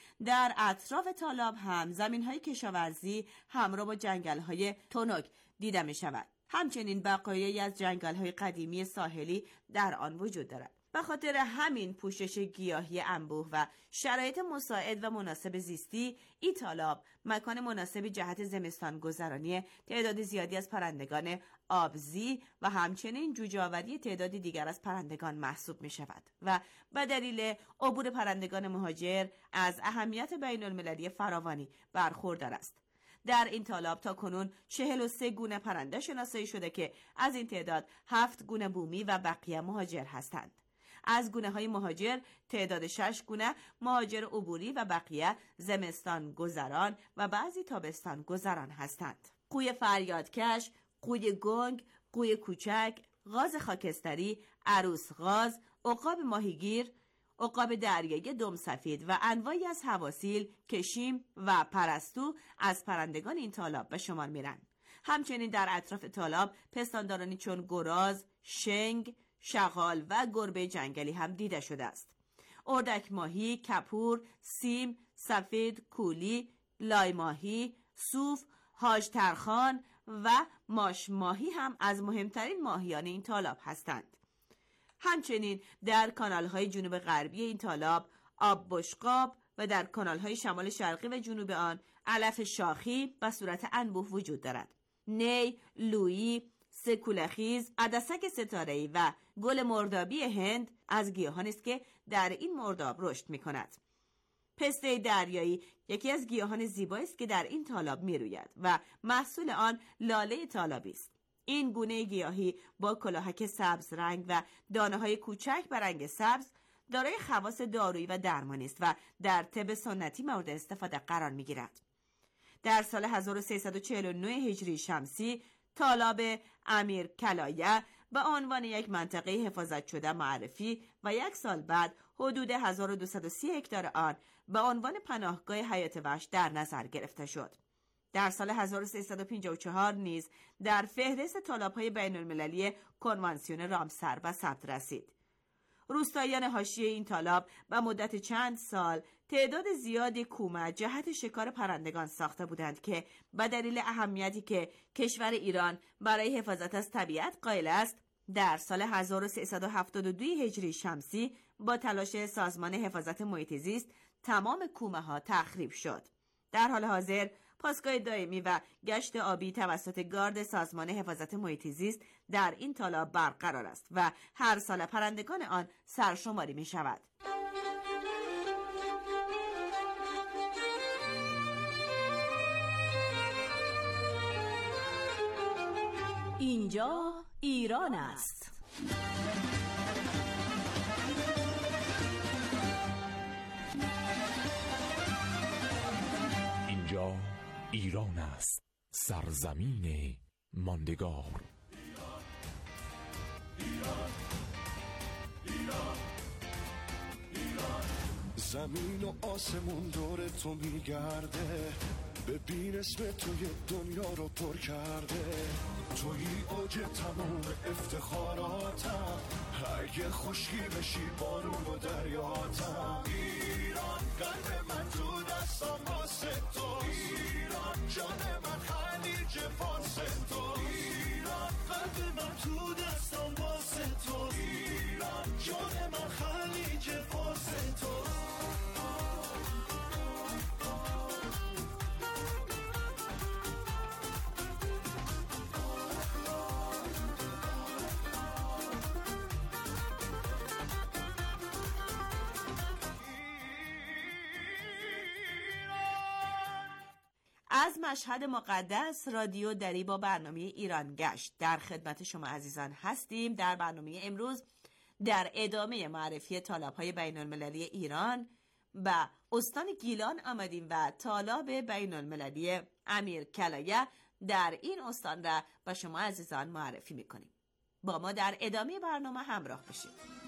S: در اطراف تالاب هم زمین‌های کشاورزی همراه با جنگل‌های تنک دیده می‌شود. همچنین بقایایی از جنگل‌های قدیمی ساحلی در آن وجود دارد. به خاطر همین پوشش گیاهی انبوه و شرایط مساعد و مناسب زیستی، این تالاب مکان مناسب جهت زمستان گذرانی تعداد زیادی از پرندگان آبزی و همچنین جوجه‌آوری تعدادی دیگر از پرندگان محسوب می شود و به دلیل عبور پرندگان مهاجر از اهمیت بین المللی فراوانی برخوردار است. در این تالاب تا کنون چهل و سه گونه پرنده شناسایی شده که از این تعداد هفت گونه بومی و بقیه مهاجر هستند. از گونه های مهاجر تعداد شش گونه مهاجر عبوری و بقیه زمستان گذران و بعضی تابستان گذران هستند. قوی فریادکش، قوی گنگ، قوی کوچک، غاز خاکستری، عروس غاز، عقاب ماهیگیر، عقاب دریایی دم سفید و انواعی از حواسیل، کشیم و پرستو از پرندگان این تالاب به شمار میرن. همچنین در اطراف تالاب پستاندارانی چون گراز، شنگ، شغال و گربه جنگلی هم دیده شده است. اردک ماهی، کپور، سیم، سفید، کولی، لای ماهی، صوف، هاج ترخان و ماش ماهی هم از مهمترین ماهیان این تالاب هستند. همچنین در کانال‌های جنوب غربی این تالاب آب بشقاب و در کانال‌های شمال شرقی و جنوب آن علف شاخی به صورت انبوه وجود دارد. نی، لویی، سکولخیز، عدسک ستاره‌ای و گل مردابی هند از گیاهانی است که در این مرداب رشد می‌کند. پسته دریایی یکی از گیاهان زیبایی است که در این تالاب می‌روید و محصول آن لاله تالابی است. این گونه گیاهی با کلاهک سبز رنگ و دانه‌های کوچک به رنگ سبز دارای خواص دارویی و درمانی است و در طب سنتی مورد استفاده قرار می‌گیرد. در سال هزار و سیصد و چهل و نه هجری شمسی تالاب امیر کلایه به عنوان یک منطقه حفاظت شده معرفی و یک سال بعد حدود هزار و دویست و سی هکتار آن به عنوان پناهگاه حیات وحش در نظر گرفته شد. در سال هزار و سیصد و پنجاه و چهار نیز در فهرست تالاب‌های بین‌المللی کنوانسیون رامسر به ثبت رسید. روستاییان حاشیه این تالاب به مدت چند سال تعداد زیادی کومه جهت شکار پرندگان ساخته بودند که به دلیل اهمیتی که کشور ایران برای حفاظت از طبیعت قائل است، در سال هزار و سیصد و هفتاد و دو هجری شمسی با تلاش سازمان حفاظت محیط زیست تمام کومه ها تخریب شد. در حال حاضر پاسگاه دائمی و گشت آبی توسط گارد سازمان حفاظت محیط زیست در این تالاب برقرار است و هر سال پرندگان آن سرشماری می شود. اینجا ایران است.
R: اینجا ایران است، سرزمین ماندگار.
K: ایران، ایران، ایران. زمین و آسمون دور تو میگرده، ببین اسم توی دنیا رو پر کرده. توی اوج تمام افتخاراتم، اگه خشکی بشی بارون و دریاتم. ایران قلب من تو دستم واسه تو، ایران جان من خلیج فارس تو، ایران قلب من تو دستم واسه تو، ایران جان من خلیج فارس تو.
S: از مشهد مقدس رادیو دری با برنامه ایران گشت در خدمت شما عزیزان هستیم. در برنامه امروز در ادامه معرفی طالاب‌های بین‌المللی ایران و استان گیلان آمدیم و طالاب بین‌المللی امیر کلایه در این استان را با شما عزیزان معرفی می‌کنیم. با ما در ادامه برنامه همراه بشید.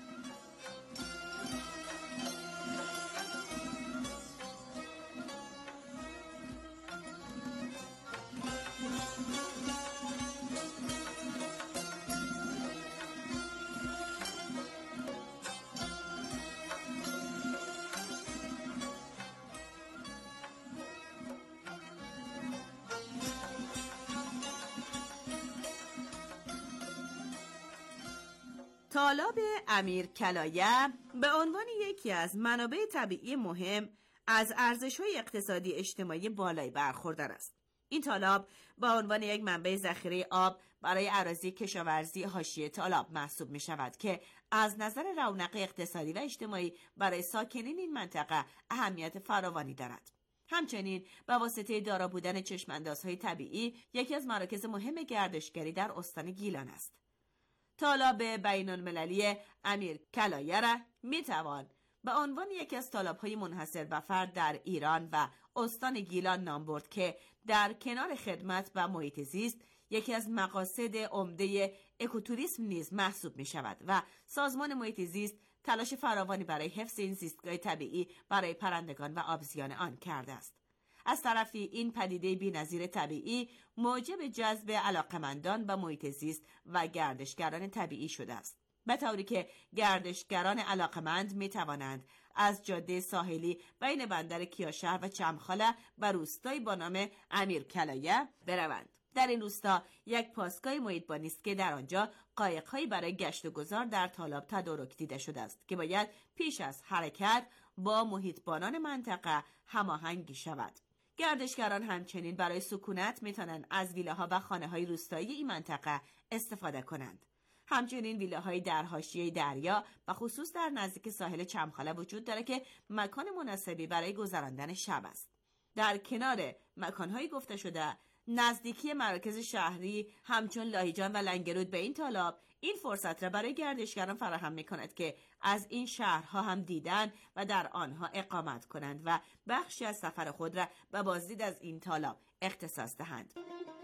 S: طالاب امیر کلایه به عنوان یکی از منابع طبیعی مهم از ارزش‌های اقتصادی اجتماعی بالایی برخوردار است. این طالاب به عنوان یک منبع ذخیره آب برای اراضی کشاورزی حاشیه طالاب محسوب می شود که از نظر رونق اقتصادی و اجتماعی برای ساکنین این منطقه اهمیت فراوانی دارد. همچنین به واسطه دارا بودن چشم‌اندازهای طبیعی یکی از مراکز مهم گردشگری در استان گیلان است. طالاب بین‌المللی امیر کلایه را می توان به عنوان یکی از طالاب‌های منحصر به فرد در ایران و استان گیلان نام برد که در کنار خدمت و محیط زیست یکی از مقاصد عمده اکوتوریسم نیز محسوب می شود و سازمان محیط زیست تلاش فراوانی برای حفظ این زیستگاه طبیعی برای پرندگان و آبزیان آن کرده است. از طرفی این پدیده بی‌نظیر طبیعی موجب جذب علاقمندان به محیط زیست و گردشگران طبیعی شده است، به طوری که گردشگران علاقمند می توانند از جاده ساحلی بین بندر کیاشهر و چمخاله به روستایی با نام امیر کلایه بروند. در این روستا یک پاسگاه محیطبانی است که در آنجا قایق‌هایی برای گشت و گذار در طالاب تدارک دیده شده است که باید پیش از حرکت با محیطبانان منطقه هماهنگ شود. گردشگران همچنین برای سکونت میتونن از ویلاها و خانه‌های روستایی این منطقه استفاده کنند. همچنین ویلاهای در حاشیه دریا و خصوص در نزدیک ساحل چمخاله وجود داره که مکان مناسبی برای گذراندن شب است. در کنار مکان‌های گفته شده نزدیکی مراکز شهری همچون لاهیجان و لنگرود به این طالاب این فرصت را برای گردشگران فراهم می‌کند که از این شهرها هم دیدن و در آنها اقامت کنند و بخشی از سفر خود را به بازدید از این طالاب اختصاص دهند.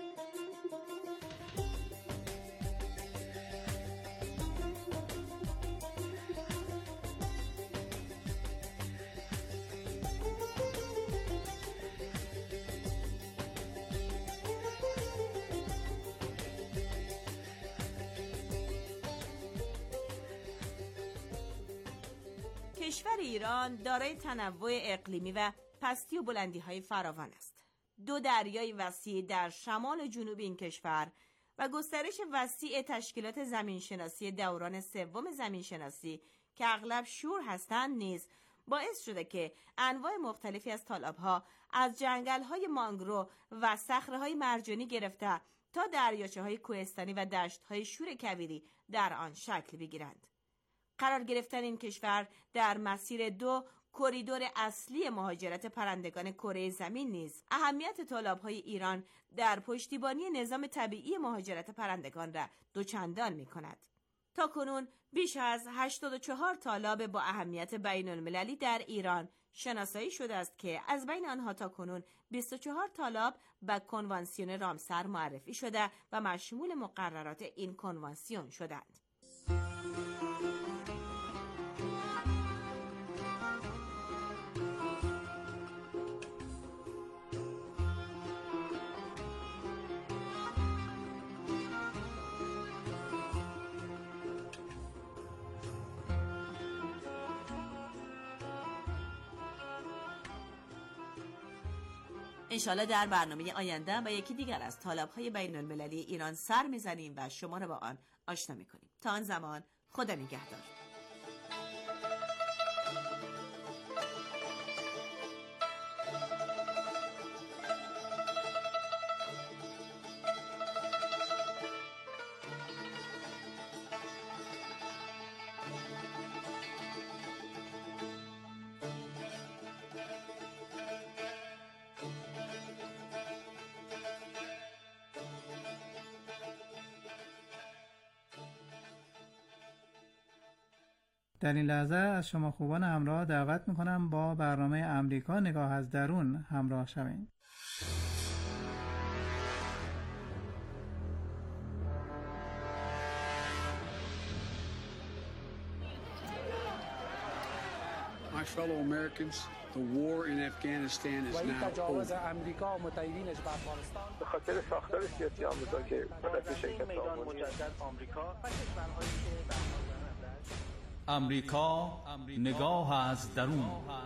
S: کشور ایران دارای تنوع اقلیمی و پستی و بلندی‌های فراوان است. دو دریای وسیع در شمال و جنوب این کشور و گسترش وسیع تشکیلات زمینشناسی دوران سوم زمینشناسی که اغلب شور هستند نیز باعث شده که انواع مختلفی از طالاب‌ها از جنگل‌های مانگرو و صخره‌های مرجانی گرفته تا دریاچه‌های کوهستانی و دشت‌های شور کویری در آن شکل بگیرند. قرار گرفتن این کشور در مسیر دو کریدور اصلی مهاجرت پرندگان کره زمین نیز اهمیت طالاب‌های ایران در پشتیبانی نظام طبیعی مهاجرت پرندگان را دوچندان می‌کند. تاکنون بیش از هشتاد و چهار طالاب با اهمیت بین‌المللی در ایران شناسایی شده است که از بین آنها تاکنون بیست و چهار طالاب به کنوانسیون رامسر معرفی شده و مشمول مقررات این کنوانسیون شدند. انشالله در برنامه آینده با یکی دیگر از طالاب‌های بین‌المللی ایران سر میزنیم و شما را با آن آشنا میکنیم. تا آن زمان خدا نگهدار.
C: در این لحظه از شما خوبان همراه دعوت میکنم با برنامه امریکا نگاه از درون همراه شوید.
T: My fellow Americans, the war in Afghanistan is now over.
J: به خاطر ساختار سیاسی آمریکا که مدت شرکت
U: امریکا نگاه از درون.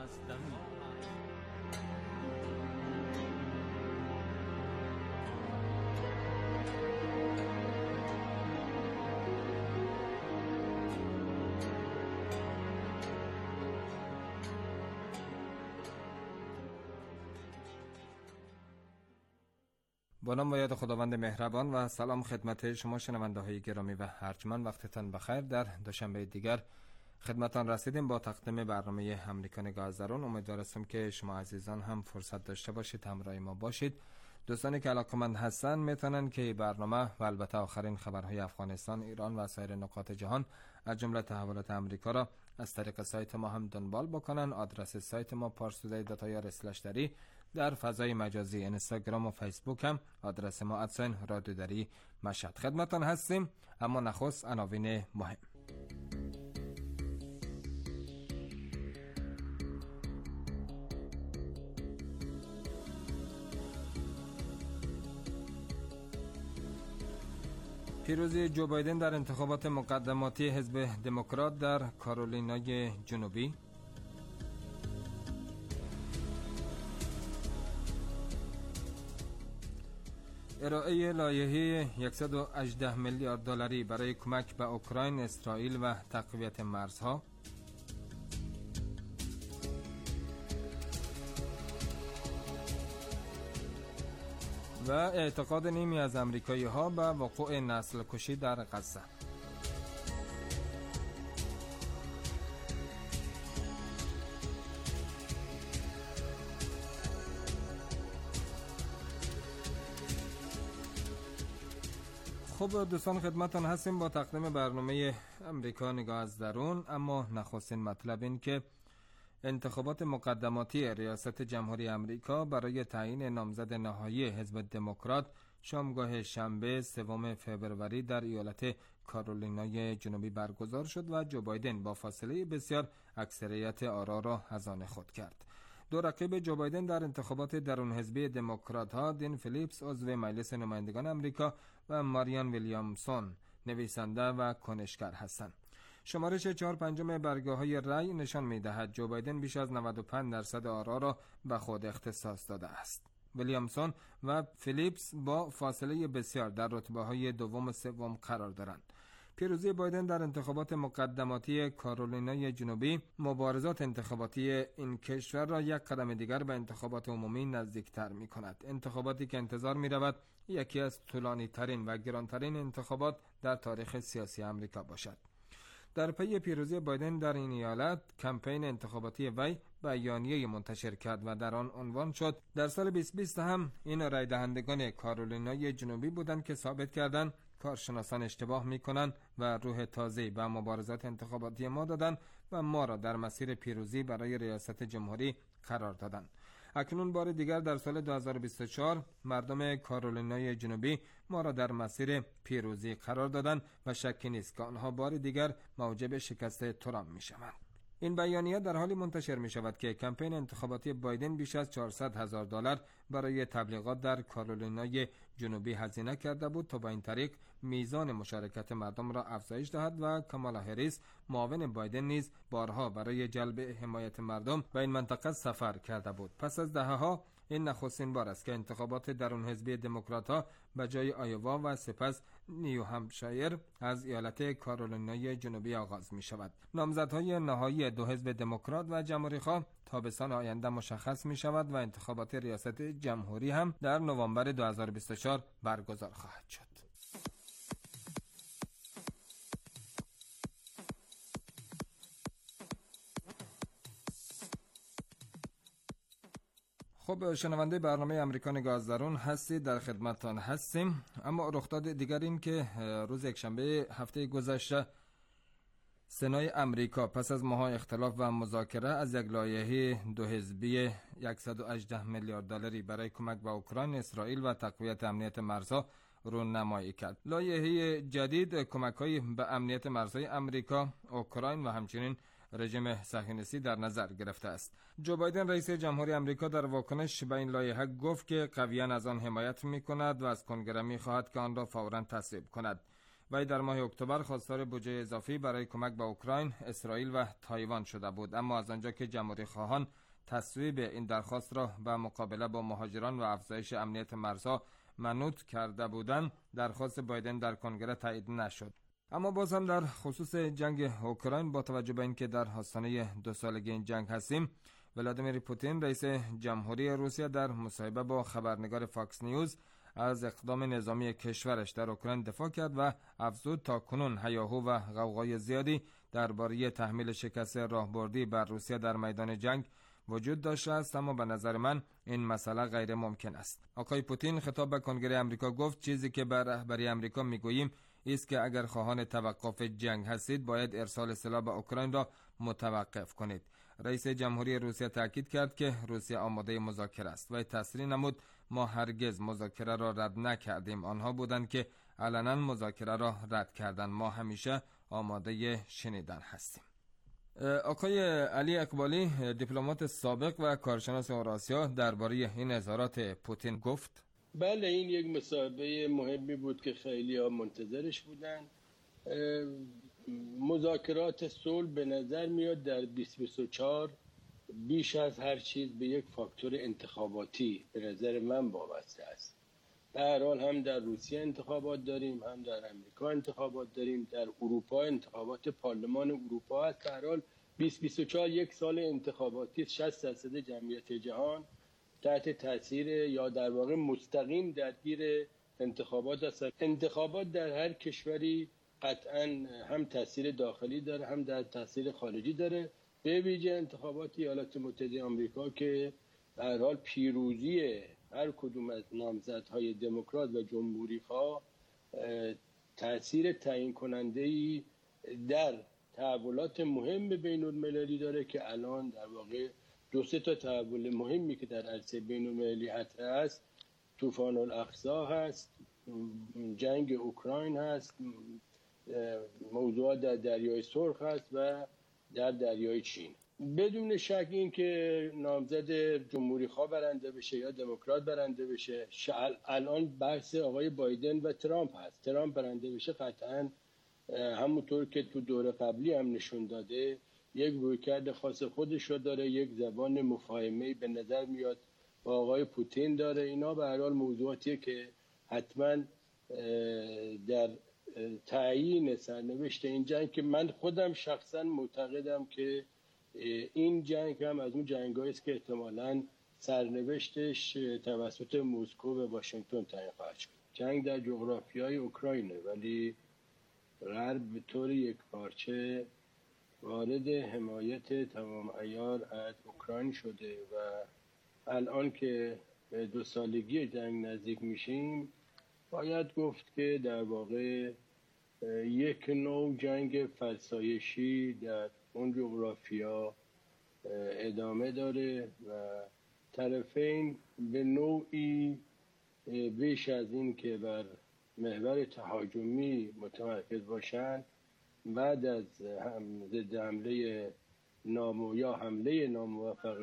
V: با نام و یاد خداوند مهربان و سلام خدمت شما شنونده های گرامی و ارجمند، وقتتان بخیر. در دوشنبه دیگر خدمتان رسیدیم با تقدیم برنامه امریکا نگاه از درون. امیدوارم که شما عزیزان هم فرصت داشته باشید همراه ما باشید. دوستانی که علاقه‌مند هستن میتونن که برنامه و البته آخرین خبرهای افغانستان، ایران و سایر نقاط جهان از جمله تحولات امریکا را از طریق سایت ما هم دنبال بکنن. آدرس سایت ما پارسودای دات آی آر اسلش دری، در فضای مجازی اینستاگرام و فیسبوک هم آدرس ما ادساین رادیو دری مشهد. خدمتان هستیم، اما نخست عناوین مهم. پیروزی جو بایدن در انتخابات مقدماتی حزب دموکرات در کارولینای جنوبی. ارائه لایحه صد و هجده میلیارد دلاری برای کمک به اوکراین، اسرائیل و تقویت مرزها. و اعتقاد نیمی از امریکایی ها به وقوع نسل کشی در غزه. خب دوستان، خدمتان هستیم با تقدیم برنامه امریکا نگاه از درون. اما نخستین مطلب این که انتخابات مقدماتی ریاست جمهوری امریکا برای تعیین نامزد نهایی حزب دموکرات شامگاه شنبه سوم فوریه در ایالت کارولینای جنوبی برگزار شد و جو بایدن با فاصله بسیار اکثریت آرا را از آن خود کرد. دو رقیب جو بایدن در انتخابات درون حزبی دموکرات ها، دین فیلیپس عضو مجلس نمایندگان امریکا و ماریان ویلیامسون نویسنده و کنشگر هستند. شمارش چهار پنجم برگه های رأی نشان می دهد جو بایدن بیش از نود و پنج درصد آرا را به خود اختصاص داده است. ویلیامسون و فیلیپس با فاصله بسیار در رتبه های دوم و سوم قرار دارند. پیروزی بایدن در انتخابات مقدماتی کارولینای جنوبی مبارزات انتخاباتی این کشور را یک قدم دیگر به انتخابات عمومی نزدیکتر می کند. انتخاباتی که انتظار می رود یکی از طولانی ترین و گرانترین انتخابات در تاریخ سیاسی امریکا باشد. در پی پیروزی بایدن در این ایالت، کمپین انتخاباتی وی بیانیه منتشر کرد و در آن عنوان شد در سال بیست بیست هم این رای دهندگان کارولینای جنوبی بودند که ثابت کردند کارشناسان اشتباه میکنند و روح تازه‌ای به مبارزات انتخاباتی ما دادند و ما را در مسیر پیروزی برای ریاست جمهوری قرار دادند. اکنون بار دیگر در سال دو هزار و بیست و چهار مردم کارولینای جنوبی ما را در مسیر پیروزی قرار دادند و شکی نیست که آنها بار دیگر موجب شکست ترامپ میشوند. این بیانیه در حالی منتشر می شود که کمپین انتخاباتی بایدن بیش از چهارصد هزار دلار برای تبلیغات در کارولینای جنوبی هزینه کرده بود تا با این طریق میزان مشارکت مردم را افزایش دهد و کامالا هریس معاون بایدن نیز بارها برای جلب حمایت مردم به این منطقه سفر کرده بود. پس از دهه‌ها این نخستین بار است که انتخابات درون حزبی دموکرات‌ها به جای آیووا و سپس نیو همشایر از ایالت کارولینای جنوبی آغاز می شود. نامزدهای نهایی دو حزب دموکرات و جمهوری‌خواه تابستان آینده مشخص می شود و انتخابات ریاست جمهوری هم در نوامبر دو هزار و بیست و چهار برگزار خواهد شد. خب شنونده برنامه امریکا نگاه از درون هستید، در خدمتتان هستیم. اما رخداد دیگر این که روز یکشنبه هفته گذشته سنای امریکا پس از ماه‌های اختلاف و مذاکره از یک لایحه دو حزبی صد و هجده میلیارد دلاری برای کمک به اوکراین، اسرائیل و تقویت امنیت مرزها رونمایی کرد. لایحه جدید کمک‌های به امنیت مرزهای امریکا، اوکراین و همچنین رژیم صهیونیستی در نظر گرفته است. جو بایدن رئیس جمهوری آمریکا در واکنش به این لایحه گفت که قویاً از آن حمایت می‌کند و از کنگره می‌خواهد که آن را فوراً تصویب کند. وی در ماه اکتبر خواستار بودجه اضافی برای کمک به اوکراین، اسرائیل و تایوان شده بود، اما از آنجا که جمهوری خواهان تصویب این درخواست را به مقابله با مهاجران و افزایش امنیت مرزها منوط کرده بودند، درخواست بایدن در کنگره تایید نشد. اما باز هم در خصوص جنگ اوکراین، با توجه به اینکه در آستانه دو سالگی این جنگ هستیم، ولادیمیر پوتین رئیس جمهوری روسیه در مصاحبه با خبرنگار فاکس نیوز از اقدام نظامی کشورش در اوکراین دفاع کرد و افزود تا کنون هیاهو و غوغای زیادی درباره تحمیل شکست راهبردی بر روسیه در میدان جنگ وجود داشته است، اما به نظر من این مسئله غیر ممکن است. آقای پوتین خطاب به کنگره آمریکا گفت چیزی که بر رهبری آمریکا میگوییم است که اگر خواهان توقف جنگ هستید باید ارسال سلاح به اوکراین را متوقف کنید. رئیس جمهوری روسیه تاکید کرد که روسیه آماده مذاکره است و تصریح نمود ما هرگز مذاکره را رد نکردیم، آنها بودند که علنا مذاکره را رد کردند، ما همیشه آماده شنیدن هستیم. آقای علی اقبالی، دیپلمات سابق و کارشناس اوراسیا، درباره این اظهارات پوتین گفت:
A: بله، این یک مصاحبه مهمی بود که خیلی ها منتظرش بودن. مذاکرات صلح به نظر میاد در بیست بیست و چهار بیش از هر چیز به یک فاکتور انتخاباتی به نظر من وابسته است. به هر حال هم در روسیه انتخابات داریم، هم در امریکا انتخابات داریم، در اروپا انتخابات پارلمان اروپا هست. به هر حال بیست بیست و چهار یک سال انتخاباتی، شصت درصد جمعیت جهان تحت تاثیر یا در واقع مستقیم درگیر انتخابات است. انتخابات در هر کشوری قطعاً هم تاثیر داخلی داره هم در تاثیر خارجی داره، به ویژه انتخابات ایالات متحده آمریکا که به هر حال پیروزی هر کدوم از نامزدهای دموکرات و جمهوری‌خواه تاثیر تعیین کننده‌ای در تحولات مهم بین المللی داره که الان در واقع دو سه تا تحول مهمی که در عرصه بین المللی مطرح است، طوفان الاقصی هست، جنگ اوکراین هست، موضوعات در دریای سرخ هست و در دریای چین. بدون شک این که نامزد جمهوری خواه برنده بشه یا دموکرات برنده بشه، الان بحث آقای بایدن و ترامپ هست. ترامپ برنده بشه قطعاً همونطور که تو دوره قبلی هم نشون داده یک رویکرد خاص خودش رو داره، یک زبان مفاهمه‌ای به نظر میاد با آقای پوتین داره. اینا به هر حال موضوعاتیه که حتما در تعیین سرنوشت این جنگ، که من خودم شخصا معتقدم که این جنگ هم از اون جنگایی است که احتمالاً سرنوشتش توسط مسکو و واشنگتن تعیین خواهد شد. جنگ در جغرافیای اوکراینه، ولی غرب به طور یکپارچه وارد حمایت تمام عیار از اوکراین شده و الان که به دو سالگی جنگ نزدیک میشیم باید گفت که در واقع یک نوع جنگ فرسایشی در اون جغرافیا ادامه داره و طرفین به نوعی بیش از این که بر محور تهاجمی متمرکز باشند، بعد از ضد حمله نامو یا حمله ناموفق